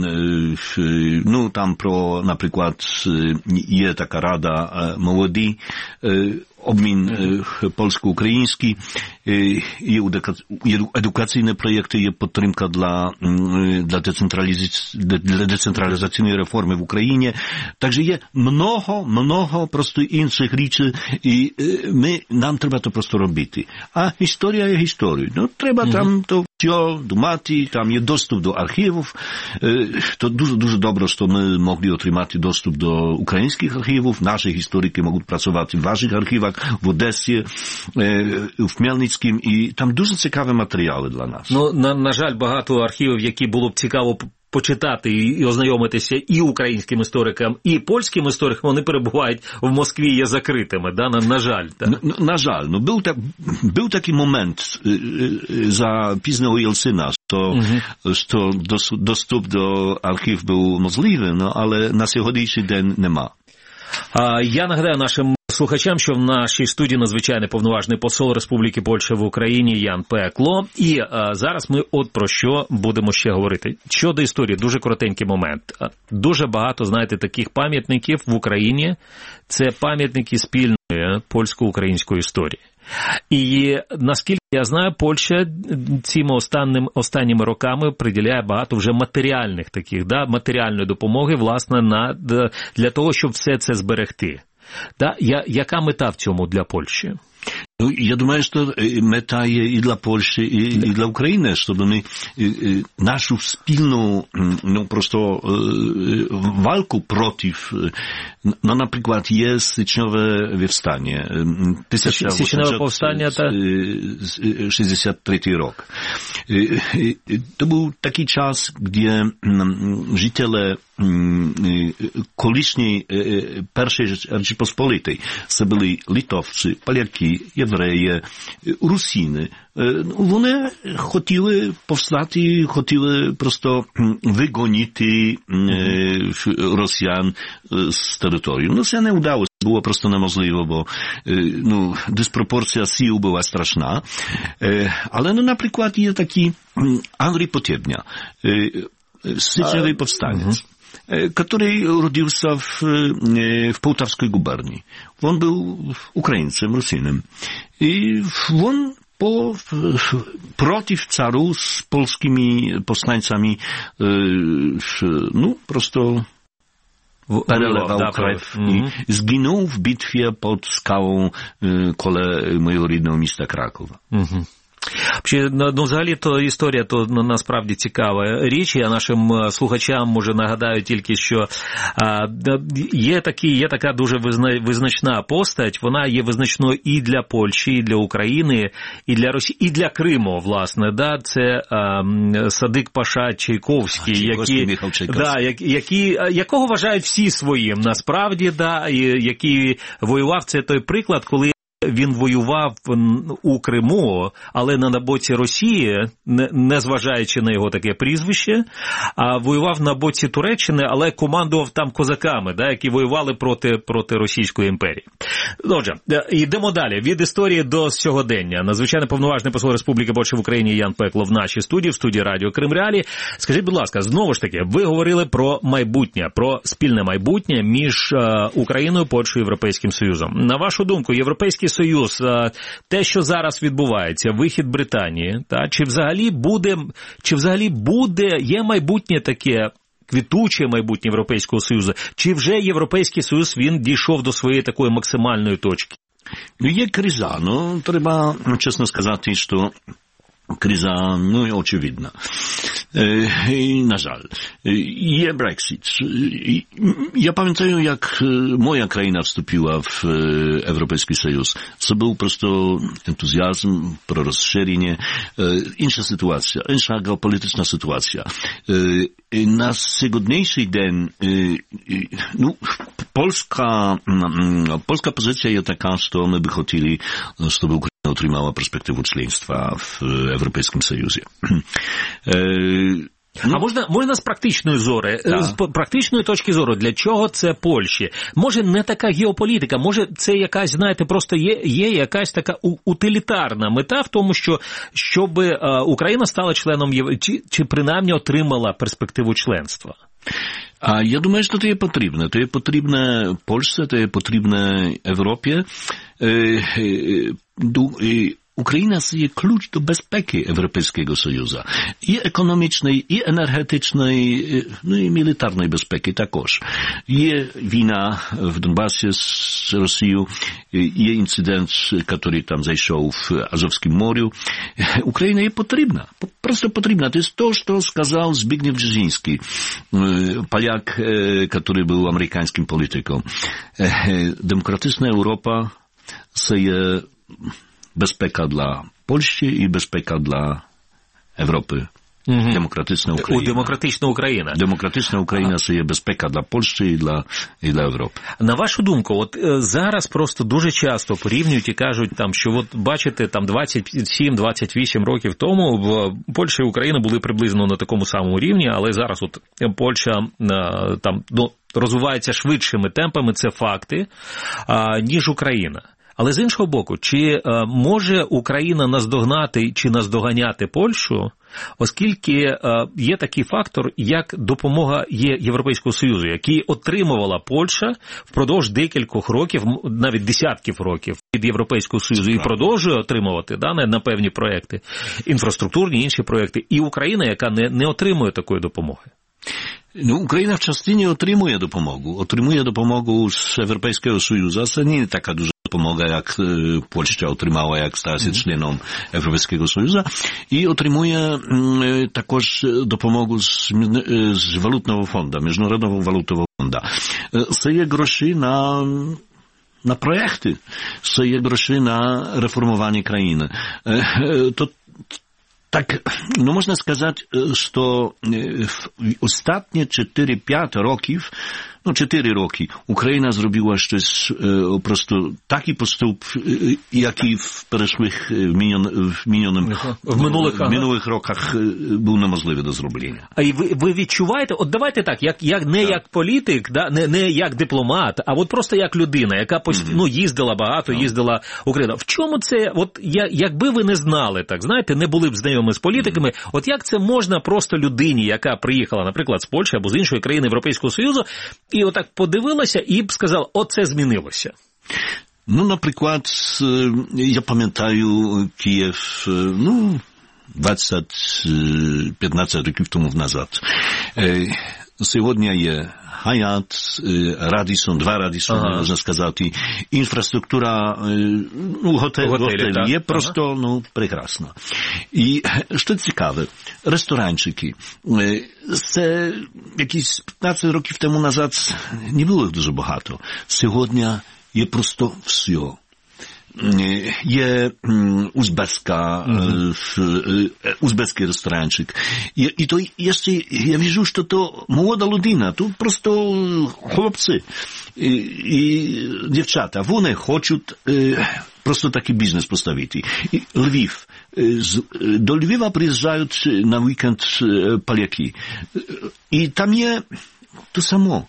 no tam pro, napríklad je taká rada młodí, obmin polsko-ukraiński, je edukacyjne projekty, je podtrymka dla, dla, decentralizacji, dla decentralizacyjnej reformy w Ukrainie. Także je mnoho, mnoho prosto innych rzeczy i my, nam trzeba to prosto robić. A historia jest historią. No trzeba tam to все думати, там є доступ до архівів. То дуже-дуже добре, що ми могли отримати доступ до українських архівів. Наші історики можуть працювати в ваших архівах, в Одесі, в Хмельницькому, і там дуже цікаві матеріали для нас. Ну, на, на жаль, багато архівів, які було б цікаво почитати і ознайомитися і українським історикам, і польським історикам, вони перебувають в Москві, є закритими, да? на, на жаль. Да? На, на жаль, ну, був, так, був такий момент за пізного Єлцина, що, угу. що доступ до архів був можливий, ну, але на сьогоднішній день нема. А, я нагадаю нашим слухачам, що в нашій студії надзвичайний повноважний посол Республіки Польща в Україні Ян Пекло. І а, зараз ми от про що будемо ще говорити. Щодо історії, дуже коротенький момент. Дуже багато, знаєте, таких пам'ятників в Україні. Це пам'ятники спільної польсько-української історії. І наскільки я знаю, Польща цими останнім, останніми роками приділяє багато вже матеріальних таких, да, матеріальної допомоги, власне, на, для того, щоб все це зберегти. Да? Я, яка мета в цьому для Польщі? Ну, я думаю, что мета и для Польши, и, и для Украины, чтобы мы нашу спільну, ну, просто walку против, no, na przykład jest styczniowe powstanie. Styczniowe powstanie to sześćdziesiąty trzeci rok. To był taki czas, gdzie życiele колишньої Першої Rzeczypospolitej, це були литовці, поляки, євреї, русини. Вони хотіли повстати, хотіли просто вигонити росіян з території. Ну, це не вдалося, було просто неможливо, бо ну, диспропорція сил була страшна. Але, ну, наприклад, є такі Андрій Потєбня, стyczniowy powstaniec, который родился в, в Полтавской губернии. Он был украинцем, русином. И он по, против цару с польскими повстанцами, ну, просто переливал да, кровь и згинул в битве под скалą kole mojego rodnego miasta Krakowa. Угу. Ну, взагалі, то історія то насправді цікава річ. Я нашим слухачам, може, нагадаю тільки, що а, є, такі, є така дуже визначна постать, вона є визначною і для Польщі, і для України, і для Росії, і для Криму, власне. Да? Це а, Садик Паша Чайковський, які, да, які, якого вважають всі своїм, насправді, да, і який воював. Це той приклад, коли він воював у Криму, але не на боці Росії, не зважаючи на його таке прізвище, а воював на боці Туреччини, але командував там козаками, да, які воювали проти, проти Російської імперії. Отже, йдемо далі. Від історії до сьогодення. Надзвичайно повноважний посол Республіки Польща в Україні Ян Пекло в нашій студії, в студії радіо Крим Реалії. Скажіть, будь ласка, знову ж таки, ви говорили про майбутнє, про спільне майбутнє між Україною, Польщею і Європейським Союзом. На вашу думку, Європейський Союз, те, що зараз відбувається, вихід Британії, та, чи взагалі буде, чи взагалі буде, є майбутнє таке, квітуче майбутнє Європейського Союзу, чи вже Європейський Союз, він дійшов до своєї такої максимальної точки? Є криза, ну, треба чесно сказати, що криза, ну, очевидна. I na żal. Je Brexit. Ja pamiętam, jak moja kraina wstąpiła w Europejski Sojusz. To był po prostu entuzjazm, pro rozszerzenie. Inna sytuacja, inna geopolityczna sytuacja. Na najgodniejszy dzień, no, polska, polska pozycja jest taka, że my by chcieli, żeby Ukraina otrzymała perspektywę członkostwa w Europejskim Sojuzie. Ну, а можна, можна з практичної зори, так. з практичної точки зору, для чого це Польщі? Може, не така геополітика, може, це якась, знаєте, просто є, є якась така утилітарна мета в тому, що щоб Україна стала членом Європи, чи, чи принаймні отримала перспективу членства? А я думаю, що це є потрібно. Це є потрібно Польщі, це є потрібно Європі. Україна є ключ до безпеки Європейського Союзу. І економічної, і енергетичної, ну і мілітарної безпеки також. Є війна в Донбасі з Росією, є інцидент, який там зайшов в Азовському морі. Україна є потрібна, просто потрібна. Це те, що сказав Збігнєв Бжезінський, поляк, який був американським політиком. Демократична Європа це є bezpeka dla Polski i bezpeka dla Europy. Mhm. Demokratyczna Ukraina. Demokratyczna Україна. Demokratyczna Україна це є безпека для Польщі і для, і для Європи. На вашу думку, от зараз просто дуже часто порівнюють і кажуть, там, що от бачите, там двадцять сім двадцять вісім років тому в Польща і Україна були приблизно на такому самому рівні, але зараз от Польща там, ну, розвивається швидшими темпами, це факти, ніж Україна. Але з іншого боку, чи е, може Україна наздогнати чи наздоганяти Польщу, оскільки е, є такий фактор, як допомога є Європейського Союзу, який отримувала Польща впродовж декількох років, навіть десятків років від Європейського Союзу, і продовжує отримувати да, на певні проекти, інфраструктурні, інші проекти, і Україна, яка не, не отримує такої допомоги. No, Ukraina w частині отримує допомогу. Отримує допомогу з Європейського Союзу. Це не така дуже допомога, як Польща отримала, як сталася членом Європейського Союзу. І отримує також допомогу з, з валютного фонду, Міжнародного валютного фонду. Це є гроші на на проекти, це є гроші на реформування країни. То tak, no można сказать, что w ostatnie cztery pięć років, no cztery роки, Україна зробила щось просто такий поступ, який в перших в минулих в минулих, в минулих роках був неможливий до зроблення. А і ви, ви відчуваєте, от давайте так, як, як не так. як політик, да, не, не як дипломат, а от просто як людина, яка постійно mm-hmm. ну, їздила багато, так. їздила в Україну. В чому це, от я, якби ви не знали, так, знаєте, не були б знайомі з політиками, mm-hmm. от як це можна просто людині, яка приїхала, наприклад, з Польщі або з іншої країни Європейського Союзу, і отак подивилася і б сказала, оце змінилося. Ну, наприклад, я пам'ятаю Київ, ну, двадцять п'ятнадцять років тому назад. сьогодні є Hyatt, Radisson, два Radisson, ага. можна сказати. Інфраструктура, ну, готель, готель, готель є просто, ага. ну, прекрасна. І, що цікаве, ресторанчики. Це якісь п'ятнадцять років тому назад не було їх дуже багато. Сьогодні є просто все. Є узбецька, mm-hmm. узбецький ресторанчик. І, і то ще, я вижу, що то молода людина, тут просто хлопці і, і дівчата, вони хочуть просто такий бізнес поставити. І Львів. До Львова приїжджають на вікенд поляки. І там є то само.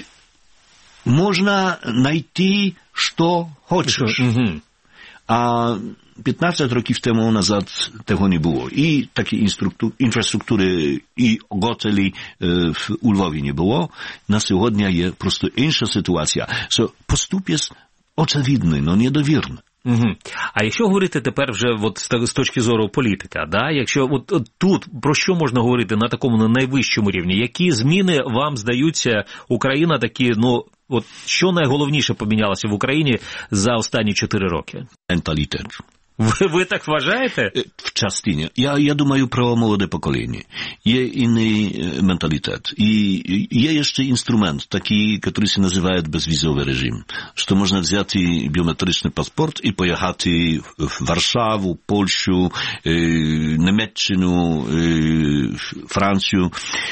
Можна знайти, що хочеш. Mm-hmm. А п'ятнадцять років тому назад того не було. І такі інфраструктури, і готелі е, у Львові не було. На сьогодні є просто інша ситуація. So, поступ є очевидний, но недовірний. Угу. А якщо говорити тепер вже от з точки зору політика, да? Якщо от, от тут про що можна говорити на такому на найвищому рівні? Які зміни вам здаються, Україна такі, ну, от що найголовніше помінялося в Україні за останні чотири роки? Менталітет. Ви, ви так вважаєте? В частині. Я, я думаю про молоде покоління. Є інший менталітет. І є ще інструмент, такий, який се називає безвізовий режим. Що можна взяти біометричний паспорт і поїхати в Варшаву, Польщу, Німеччину, Францію.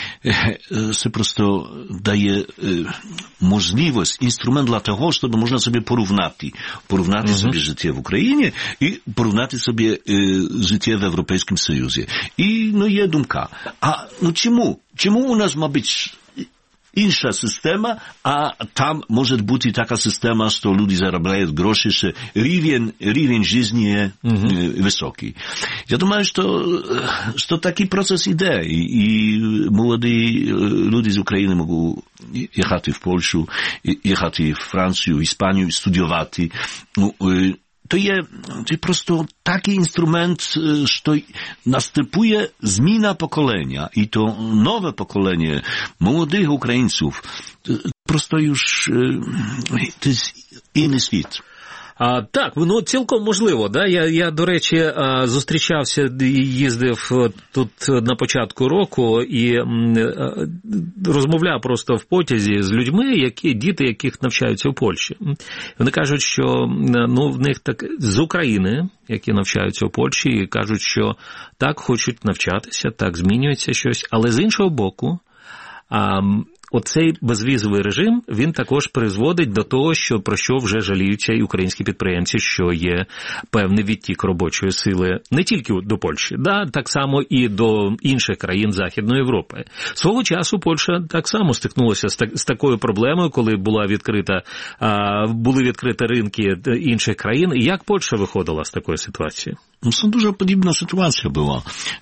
Це просто дає можливість, інструмент для того, щоб можна собі порівняти. Порівняти uh-huh. собі життя в Україні і порівняти собі е, життя в Європейському Союзі. І, ну, є думка. А, ну, чому? Чому у нас, мабуть, інша система, а там може бути така система, що люди заробляють гроші, що рівень, рівень життя є uh-huh. високий. Я думаю, що, що такий процес іде, і, і молоді люди з України можуть їхати в Польщу, їхати в Францію, в Іспанію, студіювати. Ну, to je, to je prosto taki instrument, że następuje zmiana pokolenia i to nowe pokolenie młodych Ukraińców prosto już to jest inny świat. А, так, ну цілком можливо, да. Я, я до речі, зустрічався і їздив тут на початку року і розмовляв просто в потязі з людьми, які діти, яких навчаються в Польщі. Вони кажуть, що ну в них так з України, які навчаються в Польщі, і кажуть, що так хочуть навчатися, так змінюється щось, але з іншого боку, а, оцей безвізовий режим, він також призводить до того, що про що вже жаліються і українські підприємці, що є певний відтік робочої сили не тільки до Польщі, да, так само і до інших країн Західної Європи. Свого часу Польща так само стикнулася з, так, з такою проблемою, коли була відкрита, а, були відкриті ринки інших країн. І як Польща виходила з такої ситуації? Це дуже подібна ситуація була.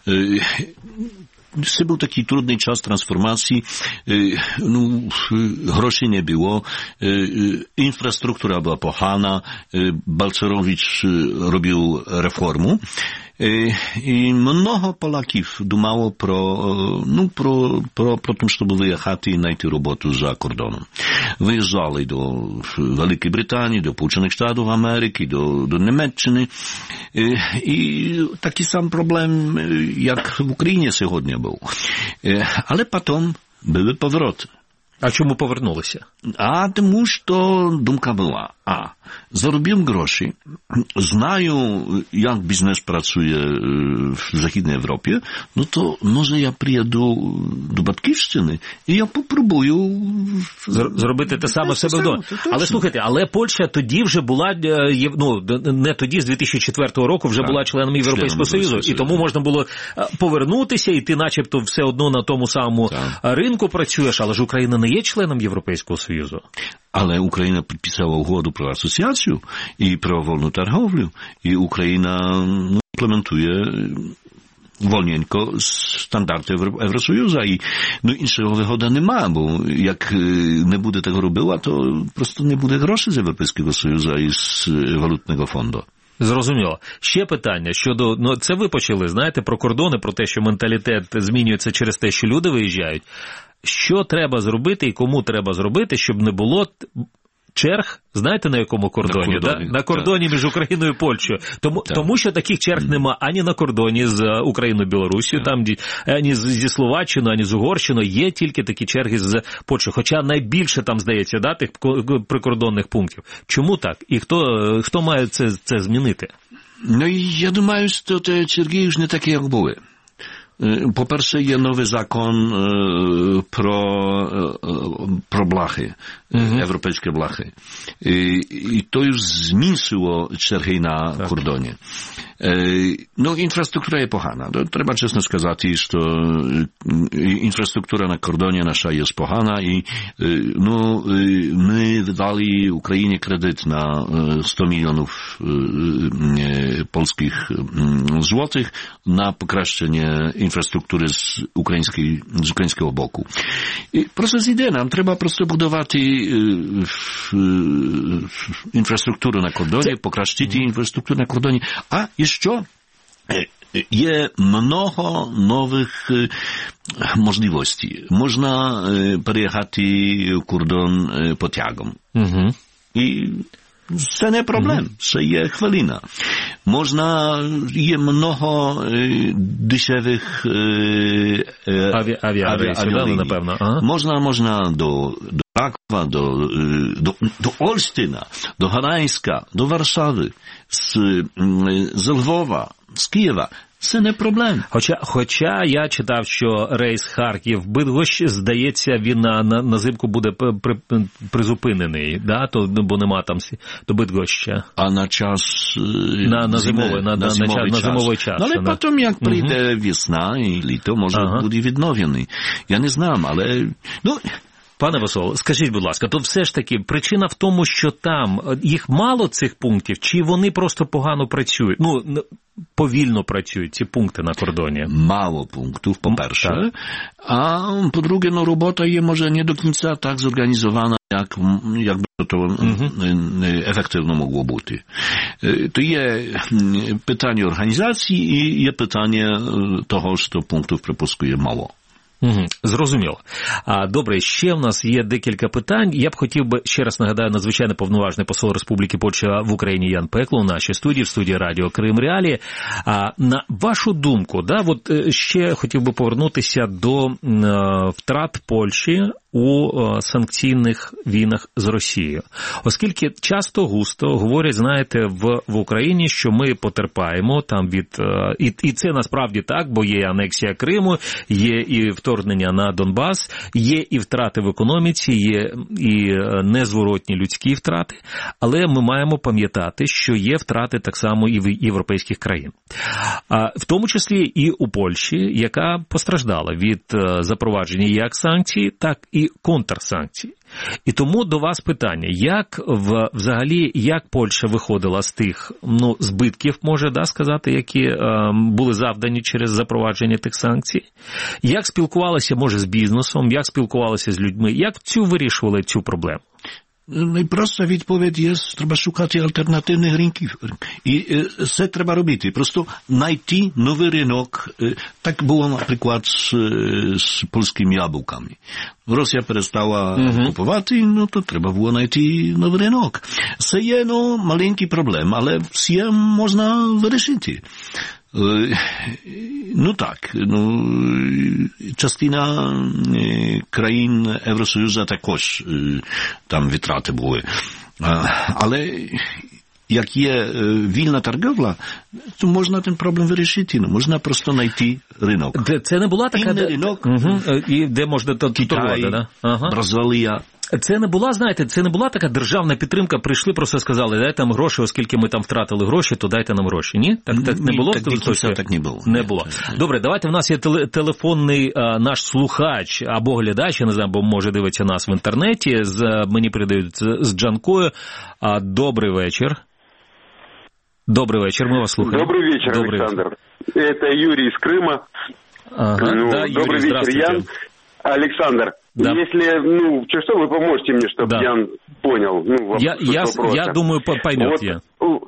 To był taki trudny czas transformacji, no, groszy nie było, infrastruktura była pochana, Balcerowicz robił reformu i mnoho Polaków dumało pro, no, pro, pro, pro tym, żeby wyjechać i znaleźć robotę za kordonem. Wyjeżdżali do Wielkiej Brytanii, do Południowych Stanów Ameryki, do, do Niemczech i taki sam problem jak w Ukrainie сьогодні був. Але потім були повороти. А чому повернулися? А тому, що думка була, а, заробив гроші, знаю, як бізнес працює в Західній Європі, ну то, може, я приїду до Батьківщини і я попробую зробити те саме в себе вдома. Але слухайте, але Польща тоді вже була, ну, не тоді, з дві тисячі четвертого року вже так, була членом Європейського Союзу, і тому можна було повернутися, і ти начебто все одно на тому самому так. ринку працюєш, але ж Україна не є членом Європейського Союзу. Але Україна підписала угоду про асоціацію і про вільну торговлю, і Україна ну, імплементує wolnienko standardy Євросоюзу. І ну, іншого виходу нема, бо як не буде tego робила, то просто не буде грошей з Європейського Союзу і з валютного фонду. Зрозуміло. Ще питання щодо, ну це ви почали, знаєте, про кордони, про те, що менталітет змінюється через те, що люди виїжджають. Що треба зробити і кому треба зробити, щоб не було черг, знаєте, на якому кордоні? На кордоні, да? На кордоні між Україною і Польщею. Тому, тому що таких черг нема ані на кордоні з Україною і Білорусією, там, ані зі Словаччиною, ані з Угорщиною. Є тільки такі черги з Польщею. Хоча найбільше там, здається, да, тих прикордонних пунктів. Чому так? І хто, хто має це, це змінити? No i ja думаю, що te черги już nie takie jak były. Po pierwsze, jest nowy zakon pro, pro blachy, mhm. europejskie blachy. I, I to już zmniejszyło черги na tak. kordonie. No, infrastruktura jest pogana. Trzeba чесно сказати, що інфраструктура на кордоні наша є погана. І, ну, ми дали Україні кредит на сто мільйонів polskich złotych na pokraszczenie infrastruktury z, ukraińskiej, z ukraińskiego boku. I proces idzie nam. Trzeba po prostu budować infrastrukturę na kordonie, pokraszczyć infrastrukturę na kordonie. A jeszcze jest mnoho nowych możliwości. Można przejechać kordon pociągiem. Mhm. I це не проблем, це є хвилина. Можна, є много дешевих авіаліній. Напевно. Ага. Можна, можна до, до Кракова, до, до, до Ольштина, до Гданська, до Варшави, з, з Львова, з Києва. Це не проблем. Хоча, хоча я читав, що рейс Харків-Бидгощ, здається, він на, на, на зимку буде при, призупинений, да? То, бо нема там до Бидгоща. А на час на, на, зимовий, на, на, зимовий, на, час. на зимовий час. Ну, але да. Потім, як прийде угу. весна і літо, може ага. буде відновлений. Я не знаю, але... Ну... Пане Васило, скажіть, будь ласка, то все ж таки причина в тому, що там їх мало цих пунктів, чи вони просто погано працюють? Ну, повільно працюють ці пункти на кордоні? Мало пунктів, по-перше. Так. А по-друге, ну, робота є, може, не до кінця так зорганізована, як, як би то угу. ефективно могло бути. То є питання організації і є питання того, що пунктів припуску є мало. Угу, зрозуміло. А, добре, ще в нас є декілька питань. Я б хотів би, ще раз нагадаю, надзвичайно повноважний посол Республіки Польща в Україні Ян Пекло у нашій студії, в студії Радіо Крим Реалії. А, на вашу думку, да, от ще хотів би повернутися до е, втрат Польщі у е, санкційних війнах з Росією. Оскільки часто густо говорять, знаєте, в, в Україні, що ми потерпаємо там від... Е, і, і це насправді так, бо є анексія Криму, є і вторгнення на Донбас, є і втрати в економіці, є і незворотні людські втрати, але ми маємо пам'ятати, що є втрати так само і в європейських країн. А, в тому числі і у Польщі, яка постраждала від е, запровадження як санкцій, так і контрсанкцій. І тому до вас питання, як в, взагалі, як Польща виходила з тих, ну, збитків, може, да, сказати, які е, були завдані через запровадження тих санкцій? Як спілкувалася, може, з бізнесом, як спілкувалася з людьми, як цю вирішували цю проблему? Найпроста відповідь є, треба шукати альтернативних ринків. І це треба робити. Просто знайти новий ринок. Так було, наприклад, з, з польськими яблуками. Росія перестала uh-huh. купувати, ну то треба було знайти новий ринок. Це є, ну, маленький проблем, але все можна вирішити. Ну так, ну, частина країн Євросоюзу також там витрати були. Але як є вільна торговля, то можна ten проблем вирішити, ну, можна просто знайти ринок. Це не була така... Інний ринок. Угу. І де можна торгувати, да? Ага. Бразилія. Це не була, знаєте, це не була така державна підтримка, прийшли, просто сказали, дайте нам гроші, оскільки ми там втратили гроші, то дайте нам гроші. Ні? Так, так не було? Так, так, так не було. Не було. Добре, давайте, в нас є телефонний а, наш слухач або глядач, я не знаю, бо може дивитися нас в інтернеті, з, мені передають з Джанкою. А, добрий вечір. Добрый вечер, мы вас слушаем. Добрый вечер, добрый Александр. Вечер. Это Юрий из Крыма. Ага, ну, да, добрый Юрий, вечер, Ян. Александр, да. Если, ну, что вы поможете мне, чтобы да. Ян понял? Ну, я, я, я думаю, поймет вот, я.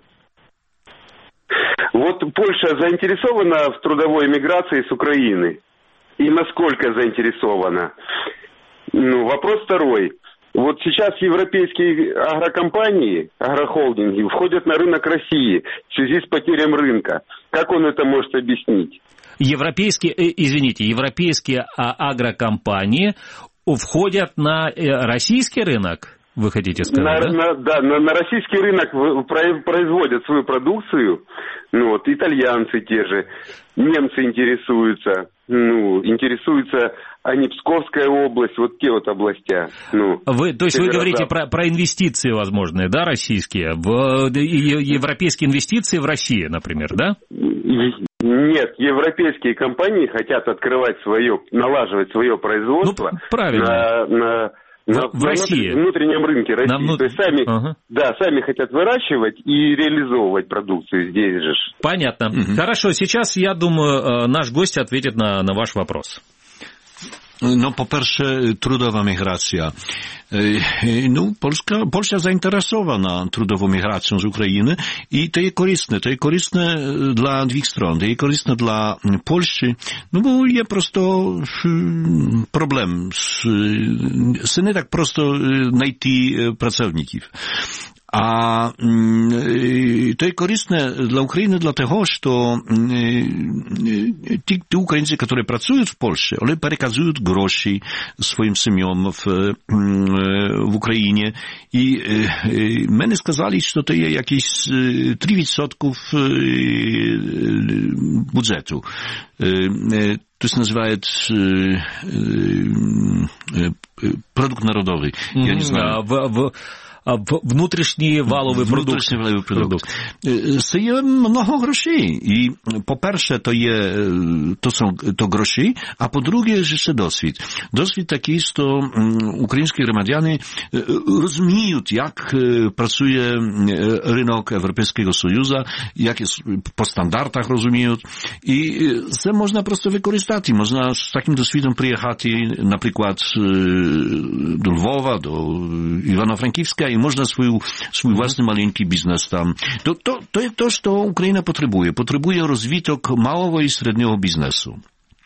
Вот Польша заинтересована в трудовой миграции с Украины? И насколько заинтересована? Ну, вопрос второй. Вот сейчас европейские агрокомпании, агрохолдинги входят на рынок России в связи с потерей рынка. Как он это может объяснить? Европейские, извините, европейские агрокомпании входят на российский рынок, вы хотите сказать, на, да? На, да, на, на российский рынок производят свою продукцию, ну вот, итальянцы те же, немцы интересуются, ну, интересуются, а не Псковская область, вот те вот областя. Ну, вы, то есть вы говорите про, про инвестиции возможные, да, российские, в, европейские инвестиции в Россию, например, да? Нет, европейские компании хотят открывать свое, налаживать свое производство ну, правильно. на, на, на, в, в России. внутреннем рынке России. Внут... То есть сами, ага. да, сами хотят выращивать и реализовывать продукцию здесь же. Понятно. Угу. Хорошо, сейчас, я думаю, наш гость ответит на, на ваш вопрос. No po pierwsze trudowa migracja. No, Polska, Polska zainteresowana trudową migracją z Ukrainy i to jest korzystne. To jest korzystne dla dwóch stron. To jest korzystne dla Polski, no bo jest prosto problem. Z, nie tak prosto znaleźć pracowników. A to jest korzystne dla Ukrainy dlatego, że ci, ci Ukraińcy, którzy pracują w Polsce, oni przekazują groszy swoim семьям w, w Ukrainie i mnie сказали, że to jest jakieś trzy procent budżetu. To się nazywa produkt narodowy. Ja nie znam. Внутрішній валовий продукт. Внутрішній валовий продукт. Це є много грошей. І, по-перше, то є, то są to гроші, а по-друге, jeszcze досвід. Досвід такий, що українські громадяни розуміють, як працює ринок Європейського Союзу, як по стандартах розуміють. І це можна просто використати. Можна з таким досвідом приїхати, наприклад, do Lwowa, do Iwano-Frankivska i można swój, swój własny maleńki biznes tam. To, to, to jest to, co Ukraina potrzebuje. Potrzebuje rozwitok małego i średniego biznesu.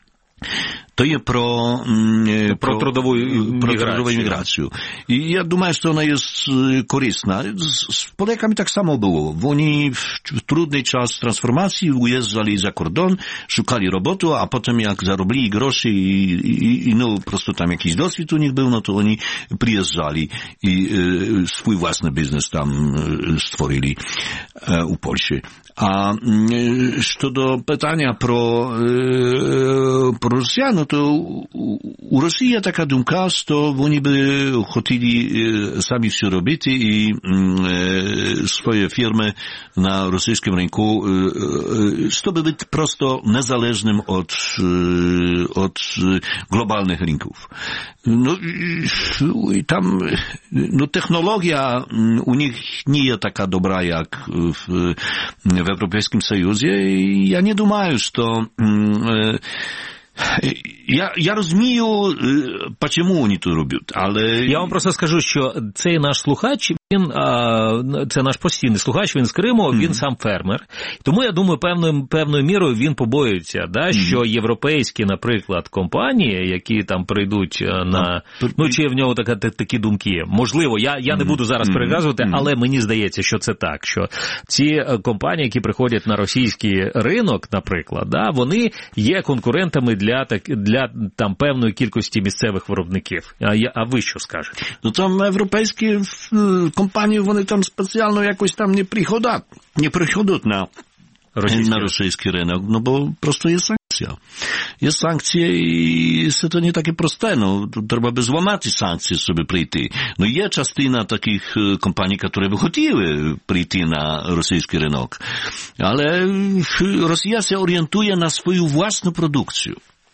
To jest pro, pro, pro trudową migrację. I ja думаю, że ona jest korzystna. Z Polakami tak samo było. Oni w trudny czas transformacji ujeżdżali za kordon, szukali roboty, a potem jak zarobili groszy i, i, i no, po prostu tam jakiś doswid u nich był, no to oni przyjeżdżali i e, swój własny biznes tam stworzyli e, u Polski. A co do pytania pro, e, pro Rosjan, no to u Rosji jest taka dumka, że oni by chcieli sami wszystko robić i e, swoje firmy na rosyjskim rynku, e, by być prosto niezależnym od, od globalnych rynków. No i tam no, technologia u nich nie jest taka dobra jak w, w Europejskim Sojuzie i ja nie думаю, że to e, Я, я розумію, чому вони то роблять, але... Я вам просто скажу, що цей наш слухач, він, це наш постійний слухач, він з Криму, mm-hmm. він сам фермер. Тому, я думаю, певною, певною мірою він побоюється, да, mm-hmm. що європейські, наприклад, компанії, які там прийдуть на... Mm-hmm. Ну, чи в нього така, такі думки? Можливо, я, я mm-hmm. не буду зараз mm-hmm. переказувати, mm-hmm. але мені здається, що це так, що ці компанії, які приходять на російський ринок, наприклад, да, вони є конкурентами для, для там певної кількості місцевих виробників. А, а ви що скажете? Ну, там європейські компанії, вони там спеціально якось там не приходять, не приходять на російський, на російський ринок, ну, бо просто є санкція. Є санкція, і це то не таке просте, ну, треба би зламати санкції, щоб прийти. Ну, є частина таких компаній, які би хотіли прийти на російський ринок, але Росія се орієнтує на свою власну продукцію.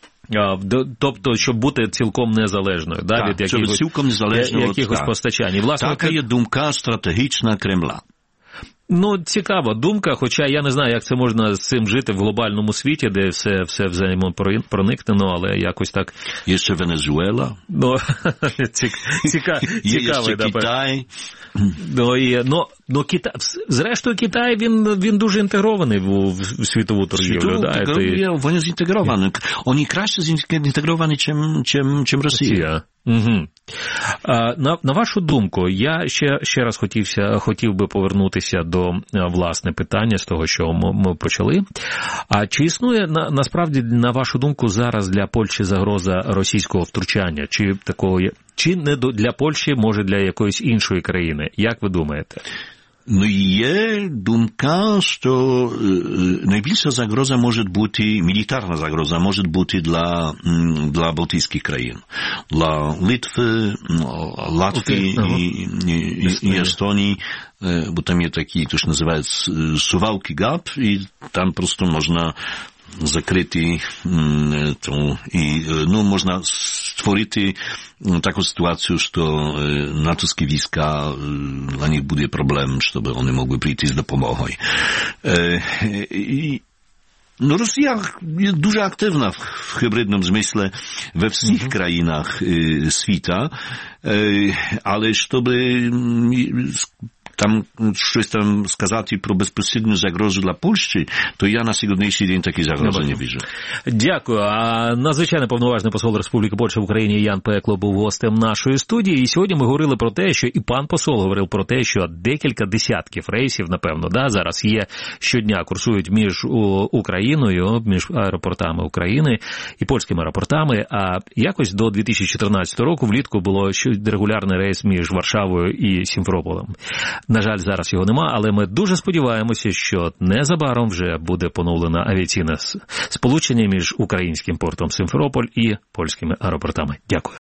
Тобто, щоб бути цілком незалежною, да, так, від якихось, цілком незалежною якихось от, постачань. Власне, така є думка стратегічна Кремля. Ну, цікава думка, хоча я не знаю, як це можна з цим жити в глобальному світі, де все, все взаємопроникнено, але якось так... Є ще Венесуела. Ну, ціка, цікавий, є ще да, Китай. Ну, і, ну, Ну, Китай, зрештою, Китай, він, він дуже інтегрований в, в світову торгівлю. Світову да, торгівлю, вони зінтегровані. Вони краще зінтегровані, чим, чим, чим Росія. Угу. А, на, на вашу думку, я ще, ще раз хотівся, хотів би повернутися до, власне, питання з того, що ми, ми почали. А чи існує, на, насправді, на вашу думку, зараз для Польщі загроза російського втручання? Чи такого, чи не для Польщі, може для якоїсь іншої країни? Як ви думаєте? No i je думка, що найбільша загроза може бути, мілітарна загроза може бути для, для Балтійських країн. Для Литви, Латвії okay. і, і, і Естонії, бо там є такі, то ж називають Сувалки ГАП, і там просто можна закрити то, і ну, можна створити taką sytuację, że to natowskie wійська, dla nich będzie problem, żeby one mogły przyjść z dopomogą. I no Rosja jest дуже aktywna w, w hybrydnym zmyśle we wszystkich mm-hmm. krajach y, świata, y, ale żeby tam щось там сказати про безпосередню загрозу для Польщі, то я на сьогоднішній день такі загрози не бачу. Дякую. А надзвичайно повноважний посол Республіки Польща в Україні Ян Пекло був гостем нашої студії. І сьогодні ми говорили про те, що і пан посол говорив про те, що декілька десятків рейсів, напевно, да, зараз є щодня, курсують між Україною, між аеропортами України і польськими аеропортами. А якось до дві тисячі чотирнадцятого року влітку було регулярний рейс між Варшавою і Сімферополем. На жаль, зараз його нема, але ми дуже сподіваємося, що незабаром вже буде поновлено авіаційне сполучення між українським портом Сімферополь і польськими аеропортами. Дякую.